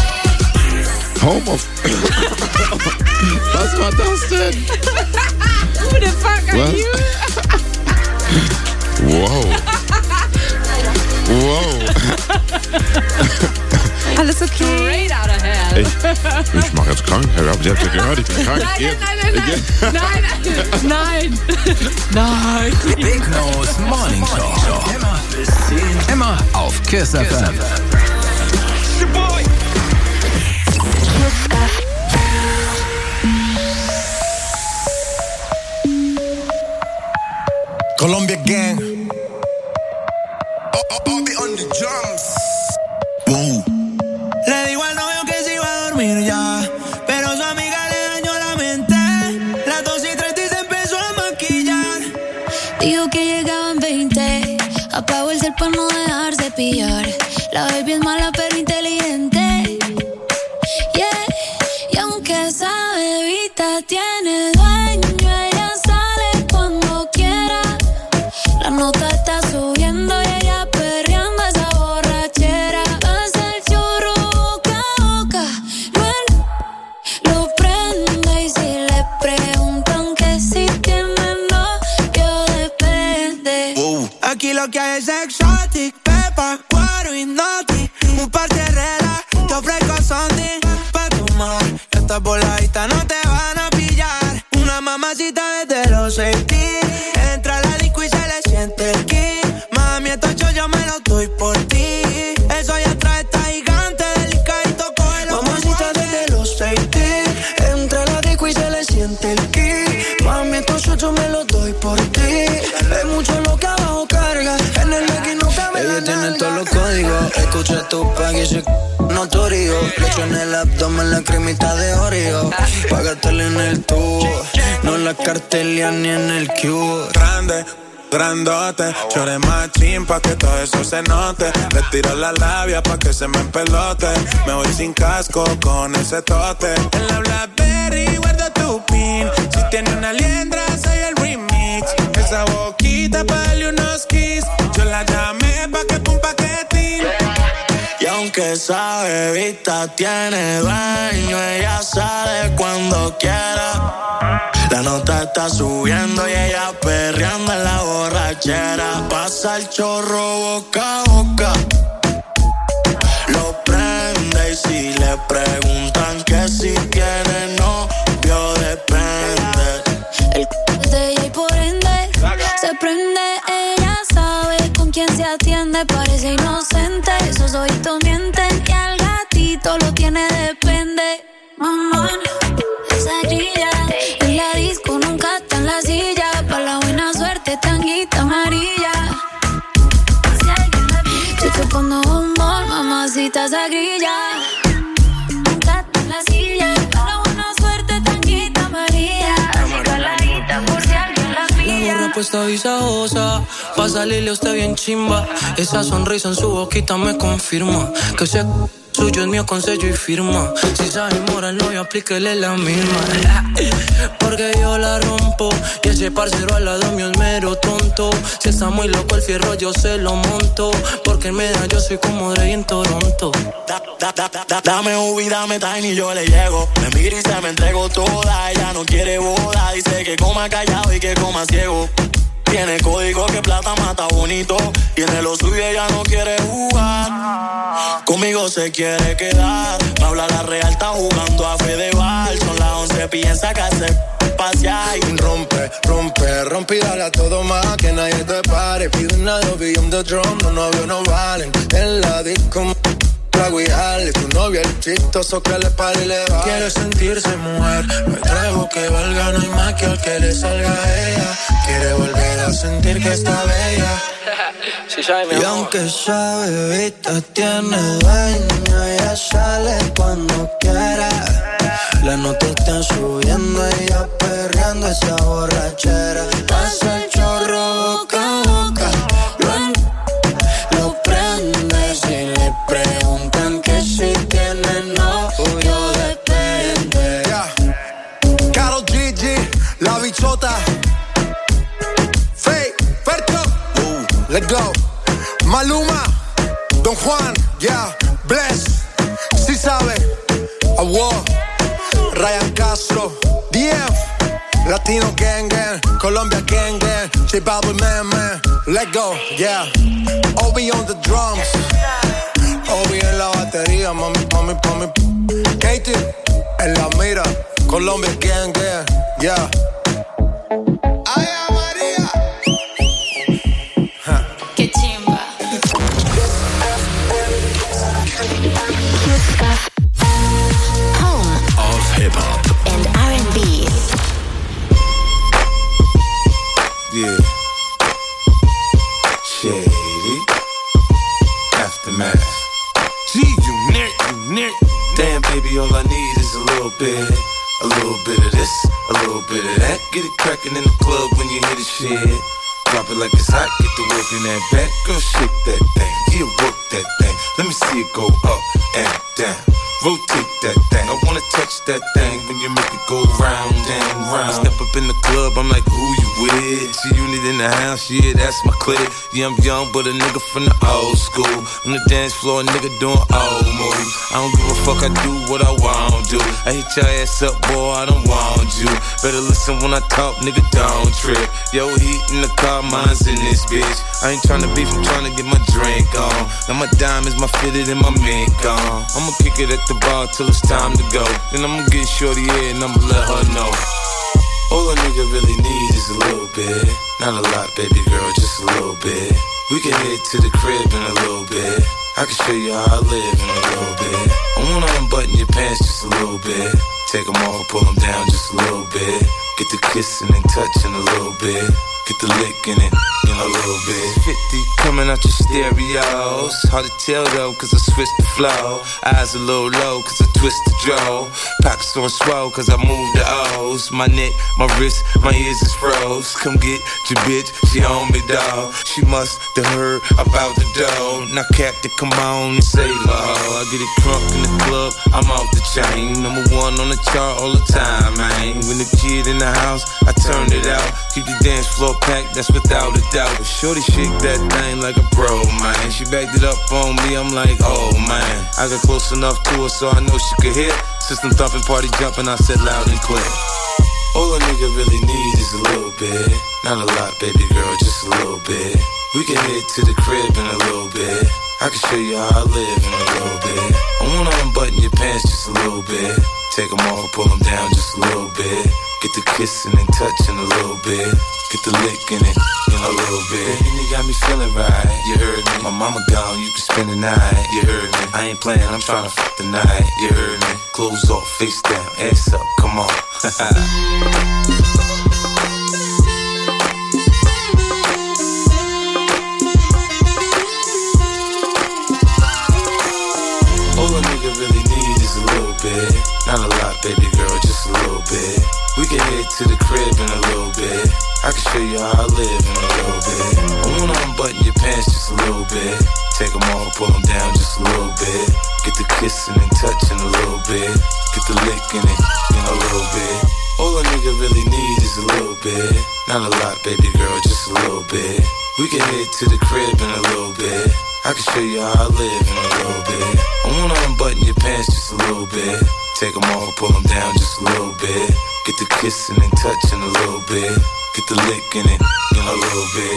Home of... Was war das denn? Who the fuck are Was? you? Wow. Wow. Alles okay? Straight out of hell. Ich, ich mach jetzt krank. Ihr habt ja gehört, ich bin krank. Nein, nein, nein, nein, nein, nein, nein. Big Mo's Morning Show. Immer bis zehn. Immer auf Kiss F M. Colombia gang. Oh, oh, oh, be on the drums. Boom. Le digo al novio que se iba a dormir ya, pero su amiga le dañó la mente. dijo que llegaba en veinte. Apago el cel para no dejarse pillar. La baby es mala pero inteligente. Yeah. Y aunque esa bebita tiene dueño, ella sale cuando quiera. La nota está subiendo y ella perreando esa borrachera. Pasa el churro boca a boca, bueno, lo prende y si le preguntan que si tiene novio depende. Uh. Aquí lo que hay es exotic, pepa, cuero y naughty. Un par de reglas, te ofrezco something pa' tomar. Estas voladitas no te van a pillar. Una mamacita desde los seighteen. Entra a la disco y se le siente el kick. Mami, estos yo me los doy por ti. Eso ya trae esta gigante delicadito, cógelo. Mamacita desde los seighteen. Entra a la disco y se le siente el kick. Mami, estos yo me los doy por ti. Es mucho lo que abajo carga. En el legging no cabe la nalga. Ella tiene todos los códigos. Escucha tu pack y se notorio. Le echo en el abdomen la cremita de Oreo. Págatela en el tubo. No la cartelia ni en el cubo. Grande, grandote, chore machín pa' que todo eso se note. Le tiro la labia pa' que se me empelote. Me voy sin casco con ese tote. En la Blackberry guardo tu pin. Si tiene una liendra soy el remix. Esa boquita pa' darle unos kiss. Yo la llamé pa' que pum paquetín. Y aunque esa bebita tiene dueño, ella sale cuando quiera. La nota está subiendo y ella perreando en la borrachera. Pasa el chorro boca a boca, lo prende y si le preguntan que si tiene novio depende. El c*** de ella y por ende se prende. Ella sabe con quién se atiende. Parece inocente, esos ojitos mienten. Y al gatito lo tiene depende. Mamá, esa grilla en la disco nunca está en la silla. Pa' la buena suerte, tanguita amarilla. Si alguien la pilla, yo te pongo humor, mamacita, esa grilla nunca está en la silla. Pa' la buena suerte, tanguita amarilla. Así caladita por si alguien la pilla. La gorra puesta visajosa, pa' salirle a usted bien chimba. Esa sonrisa en su boquita me confirma que se suyo es mío con sello y firma. Si sabe moral no, yo aplíquele la misma. Porque yo la rompo y ese parcero al lado mío es mero tonto. Si está muy loco el fierro yo se lo monto. Porque en media yo soy como Dre en Toronto. Da, da, da, da, da, dame Ubi, dame Tiny y yo le llego. Me mira y se me entrego toda. Ella no quiere boda, dice que coma callado y que coma ciego. Tiene código que plata mata bonito. Tiene lo suyo, ella no quiere jugar. Conmigo se quiere quedar. Me habla la real, está jugando a Fedeval. Son las once, piensa que hace pasear. Rompe, rompe, rompe y dale a todo más. Que nadie te pare. Pide una doble on the drum. Los novios no valen. En la disco trago y jale. Tu novio el chistoso que le pare y le va. Quiere sentirse mujer. Me traigo que valga, no hay más que al que le salga a ella. Quiere volver a sentir que está bella. Sí, sabe, mi amor. Y aunque esa bebita tiene dueño, ella sale cuando quiera. La nota está subiendo, ella perreando esa borrachera. Pasa el chorro boca a boca, lo, lo prende. Si le preguntan que si tiene novio depende. Yeah. Karol G G, la bichota. Let's go. Maluma, Don Juan, yeah, Bless, si sabe, Award, Ryan Castro, D F, Latino Gang Gang, Colombia Gang Gang, J Balvin Man Man, let's go, yeah. Obi on the drums, Obi en la batería, mami, mami, mami. Katie en la mira, Colombia Gang Gang, yeah. Yeah. Shady. Aftermath. Gee, you near, you near. Damn, baby, all I need is a little bit. A little bit of this, a little bit of that. Get it crackin' in the club when you hear the shit. drop it like it's hot, get to work in that back. Girl, shake that thing, yeah, work that thing. Let me see it go up and down. Rotate that thing, I wanna touch that thing when you make it go round and round. I step up in the club, I'm like, who you with? She unit in the house, yeah, that's my clique. Yeah, I'm young, but a nigga from the old school. On the dance floor, a nigga doing old moves. I don't give a fuck, I do what I want to. I hit your ass up, boy, I don't want you. Better listen when I talk, nigga, don't trip. Yo, heat in the car, mine's in this bitch. I ain't tryna beef, I'm tryna get my drink on. Now my diamonds, my fitted, and my mink on. I'ma kick it at the bar till it's time to go. Then I'ma get shorty here and I'ma let her know. All a nigga really need is a little bit. Not a lot, baby girl, just a little bit. We can head to the crib in a little bit. I can show you how I live in a little bit. I wanna unbutton your pants just a little bit. Take them off, pull them down just a little bit. Get the kissing and touching a little bit. Get the licking it in a little bit. fifty coming out your stereos. Hard to tell though, cause I switched the flow. Eyes a little low, cause I twist the draw. Pockets on swole, cause I move the O's. My neck, my wrist, my ears is froze. Come get your bitch, she on me, dawg. She must have heard about the dough. Now Captain, come on and save her. I get it crunk in the club, I'm off the chain. Number one on the chart all the time, man. When the kid in the house, I turn it out. Keep the dance floor packed, that's without a doubt. But shorty shake that thing like a pro, man. She backed it up on me, I'm like, oh man. I got close enough to her so I know she could hear. System thumping, party jumping, I said loud and clear. All a nigga really need is a little bit. Not a lot, baby girl, just a little bit. We can head to the crib in a little bit. I can show you how I live in a little bit. I wanna unbutton your pants just a little bit. Take them off, pull them down just a little bit. Get the kissing and touching a little bit. Get the licking it in a little bit. And you got me feeling right, you heard me. My mama gone, you can spend the night, you heard me. I ain't playing, I'm trying to fuck the night, you heard me. Clothes off, face down, ass up, come on. All a nigga really need is a little bit. Not a lot, baby girl, just a little bit. We can head to the crib in a little bit. I can show you how I live in a little bit. I wanna unbutton your pants just a little bit. Take them off, pull them down just a little bit. Get the kissing and touching a little bit. Get the licking it in a little bit. All a nigga really need is a little bit. Not a lot, baby girl, just a little bit. We can head to the crib in a little bit. I can show you how I live in a little bit. I wanna unbutton your pants just a little bit. Take them off, pull them down just a little bit. Get the kissing and touching a little bit. Get the licking it in a little bit.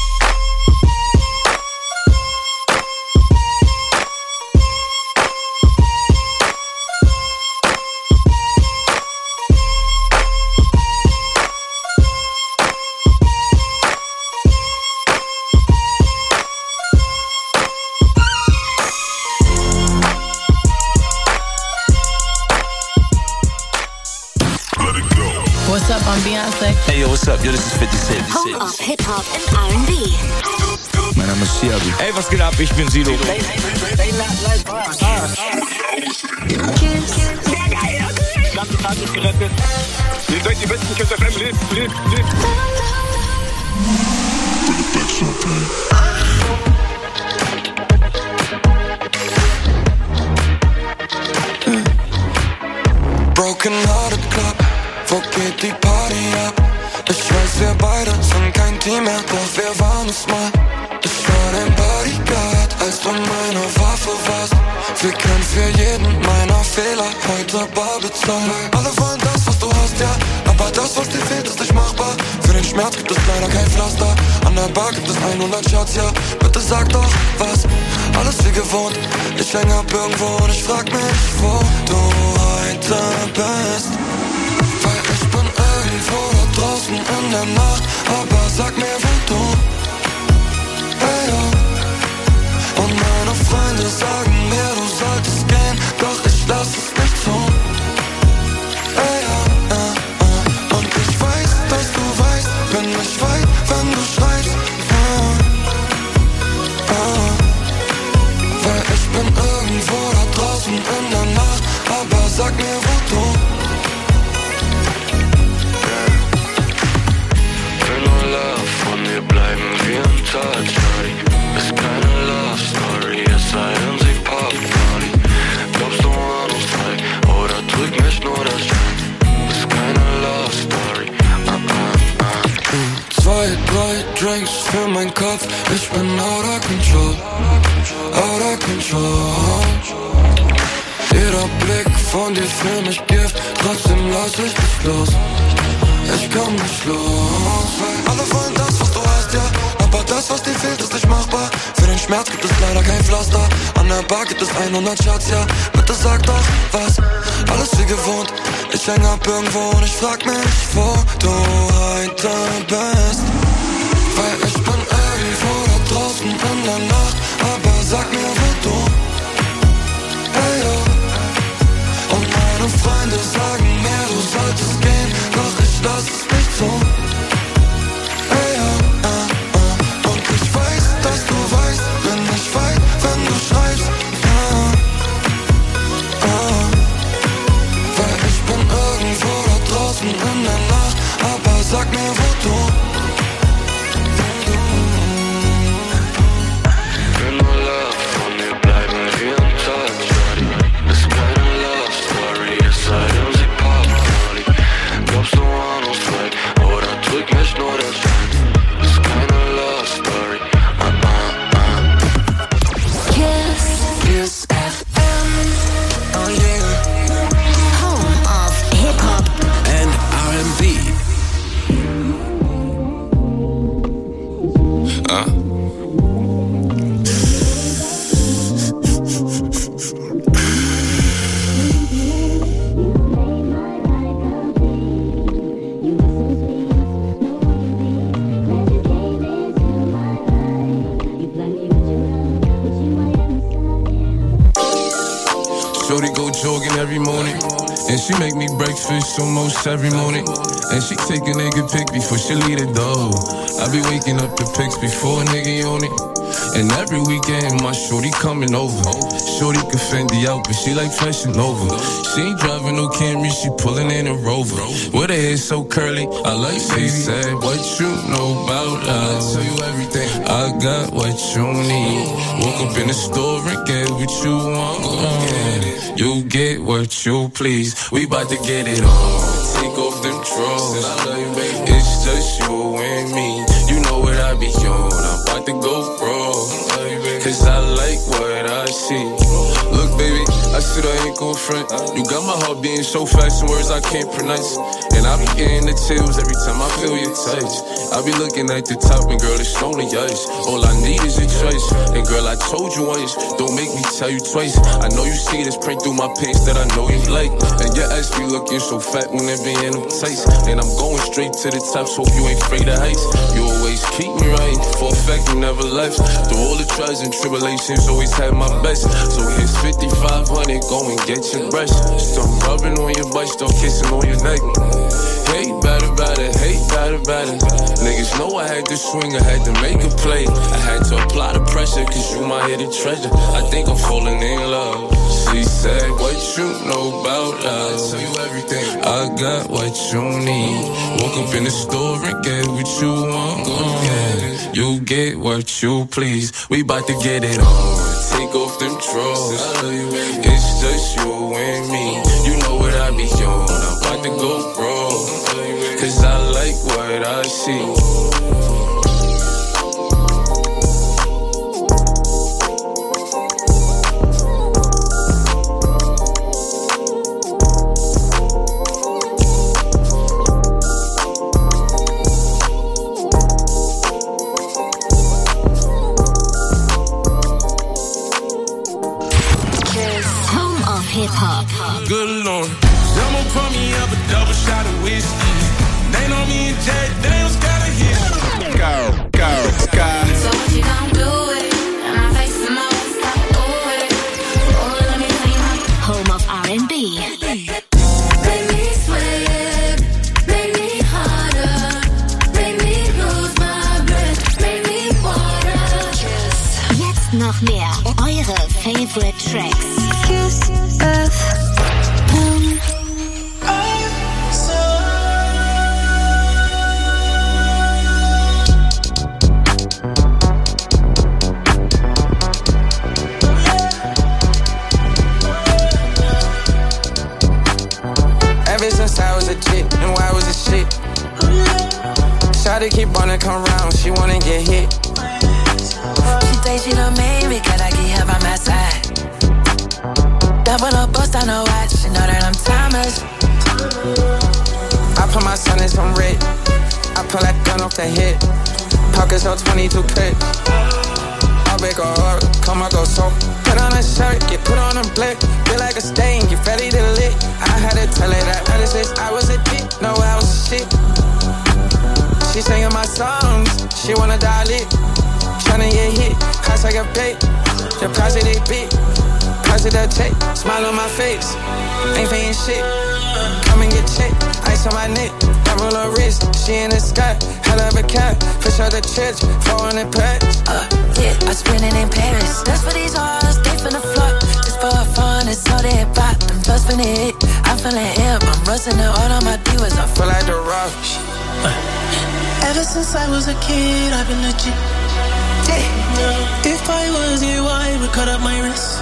What's up, I'm Beyonce. Hey, yo, what's up? Yo, this is fifty Cent. Home of Hip-Hop and R and B. Mein Name ist Siabi. Ey, was geht ab? Ich bin Sido. Ihr seid die besten Kids F M. Lebt, lebt, lebt. Broken Hearted Club, wo geht die Party ab? Ich weiß, wir beide sind kein Team mehr, doch wir waren es mal. Ich war dein Bodyguard, als du meine Waffe warst. Wir können für jeden meiner Fehler heute bar bezahlen. Alle wollen das, was du hast, ja, aber das, was dir fehlt, ist nicht machbar. Für den Schmerz gibt es leider kein Pflaster. An der Bar gibt es hundert Shots, ja, bitte sag doch was. Alles wie gewohnt, ich häng ab irgendwo und ich frag mich, wo du heute bist. Weil ich bin irgendwo da draußen in der Nacht, aber sag mir, wo du. Hey, yo. Und meine Freunde sagen mir, du solltest gehen, doch ich lass es nicht zu. Hey, ja, ja, ja. Und ich weiß, dass du weißt, bin nicht weit, wenn du schreibst. Ja, ja. Weil ich bin irgendwo da draußen in der Nacht, aber sag mir, wo du. Wenn nur Love von mir bleibt, Touch, Shorty. Ist keine Love Story, es sei denn sie Pop, Party. Glaubst du an uns zwei, oder trügt mich nur das Schein? Ist keine Love Story, uh, uh, uh. Zwei, drei Drinks für meinen Kopf, ich bin out of control, out of control. Jeder Blick von dir für mich Gift, trotzdem lass ich dich los. Ich komm nicht los, weil alle wollen das, was du hast, ja. Aber das, was dir fehlt, ist nicht machbar. Für den Schmerz gibt es leider kein Pflaster. An der Bar gibt es hundert Shots, ja. Bitte sag doch was, alles wie gewohnt. Ich häng ab irgendwo und ich frag mich, wo du heute bist. Weil ich bin irgendwo da draußen in der Nacht. Aber sag mir, wo du, hey, yo. Und meine Freunde sagen mir, du solltest gehen, doch ich lass es nicht so. Hey, ja, äh, äh. Und ich weiß, dass du weißt, bin ich weit, wenn du schreibst. Ja, äh. Weil ich bin irgendwo da draußen in der Nacht. Aber sag mir, wo du, will nur Love von dir, bleiben wir im Touch, Shorty. Ist keine Love Story, es sei denn sie Pop, Party. Glaubst du an uns zwei, oder trügt mich nur das Schein? Ist keine Love Story, uh, uh, uh. Kiss. Kiss F M, oh yeah. Home of Hip-Hop and R and B. Uh. Shorty go jogging every morning, and she make me breakfast almost every morning. And she take a nigga pic before she leave the door. I be waking up the pics before a nigga on it. And every weekend my shorty coming over. Shorty can Fendi out, but she like Fashion Nova. She ain't driving no Camry, she pulling in a Rover. With her hair so curly, I like she said, what you know about love? I tell you everything, I got what you need. Woke up in the store and get what you want. Uh, you get what you please. We bout to get it on. Take off them drawers. It's just you and me. You know what I be on. I'm about to go raw. Cause I like what I see. Look, baby, I said I ain't gon' front. You got my heart beating so fast, some words I can't pronounce. And I be getting the chills every time I feel your touch. I be looking at the top and girl, it's only us. All I need is your choice. And girl, I told you once, don't make me tell you twice. I know you see this print through my pants that I know you like. And your ass be looking so fat when it be in them tights. And I'm going straight to the top, so you ain't afraid of heights. You always keep me right, for a fact you never left. Through all the trials and tribulations, always had my best. So here's fifty-five hundred, go and get your brush. Start rubbing on your butt, start kissing on your neck. Hate bad about it, hate bad about it. Niggas know I had to swing, I had to make a play. I had to apply the pressure, cause you my hidden treasure. I think I'm falling in love. She said, what you know about love? I tell you everything, I got what you need. Woke up in the store and get what you want. Yeah. You get what you please. We bout to get it on. Take off them drawers. It's just you and me. You know what I be on. I'm about to go raw. Cause I like what I see. Hip-Hop. Good Lord, someone pour me up a double shot of whiskey. They know me and Jack Daniels got a hit. Go, go, go. So what you gon' do with it? And I face the most, do with it. Oh, let me see my home of R and B. Make me sweat, make me harder, make me lose my breath, make me water. Jetzt noch mehr eure Favorite Tracks. Kiss F M. Shawty keep wanna come round, she wanna get hit. She think she done made me, cause I keep her by my side. Double up, bust on the watch, she know that I'm timeless. I put my son in some red. I pull that gun off the hip. Pockets on twenty-two clip. I'll make her up, come on, go so. Put on a shirt, get put on a blick. Feel like a stain, get ready to lick. I had to tell her that other since I was a dick. No, I was shit. She singing my songs, she wanna die lit. Tryna get hit, I take a bait. Deposit they big, deposit that tape. Smile on my face, ain't paying shit. Come and get checked, ice on my neck. Double her wrist, she in the sky. Hell of a cat, fish out the church. four hundred packs. Uh, yeah, I spend it in Paris. That's for these hoes, they finna flock. Just for fun, it's all they pop. I'm just finna hit, I'm feeling hip. I'm rusting it all on my divas. I feel like the rock. Ever since I was a kid, I've been legit. If I was you, I would cut up my wrist.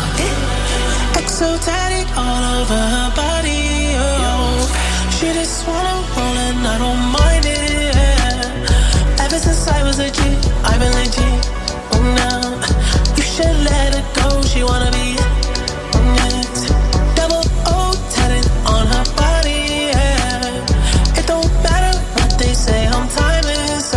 Exotic all over her body. Oh, she just wanna roll and I don't mind it. Ever since I was a G, I've been legit. Oh, now you should let her go. She wanna be next. Double O tatted on her body. Yeah. It don't matter what they say. I'm timeless.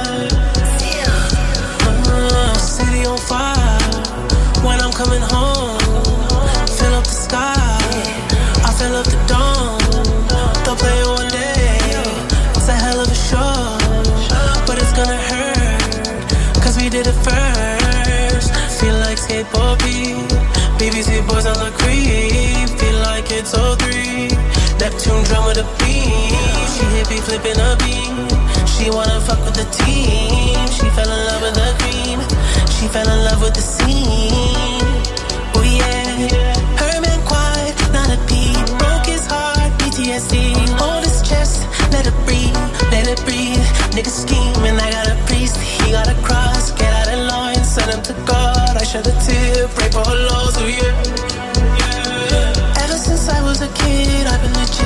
Uh, city on fire. When I'm coming home, fill up the sky. I fill up the dome. They'll play it one day. It's a hell of a show, but it's gonna hurt, cause we did it first. Feel like skateboard beat, B B C boys on the creep. Feel like it's oh three, Neptune drum with a beat. She hit me flipping a beat. She wanna fuck with the team. She fell in love with the green. She fell in love with the scene. Oh yeah, her man quiet, not a peep. Broke his heart, P T S D. Hold his chest, let it breathe, let it breathe. Nigga scheming, I got a priest. He got a cross, get out of line, send him to God. I shed a tear, pray for her lows, oh yeah. Ever since I was a kid, I've been legit.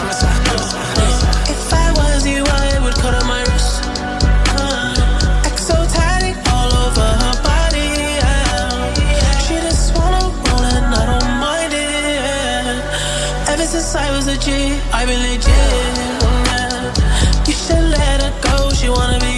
If I was you, I would cut up my wrist. uh, Exotic all over her body. Yeah. She just wanna roll and I don't mind it. Yeah. Ever since I was a G, I've been legit. Yeah. You should let her go, she wanna be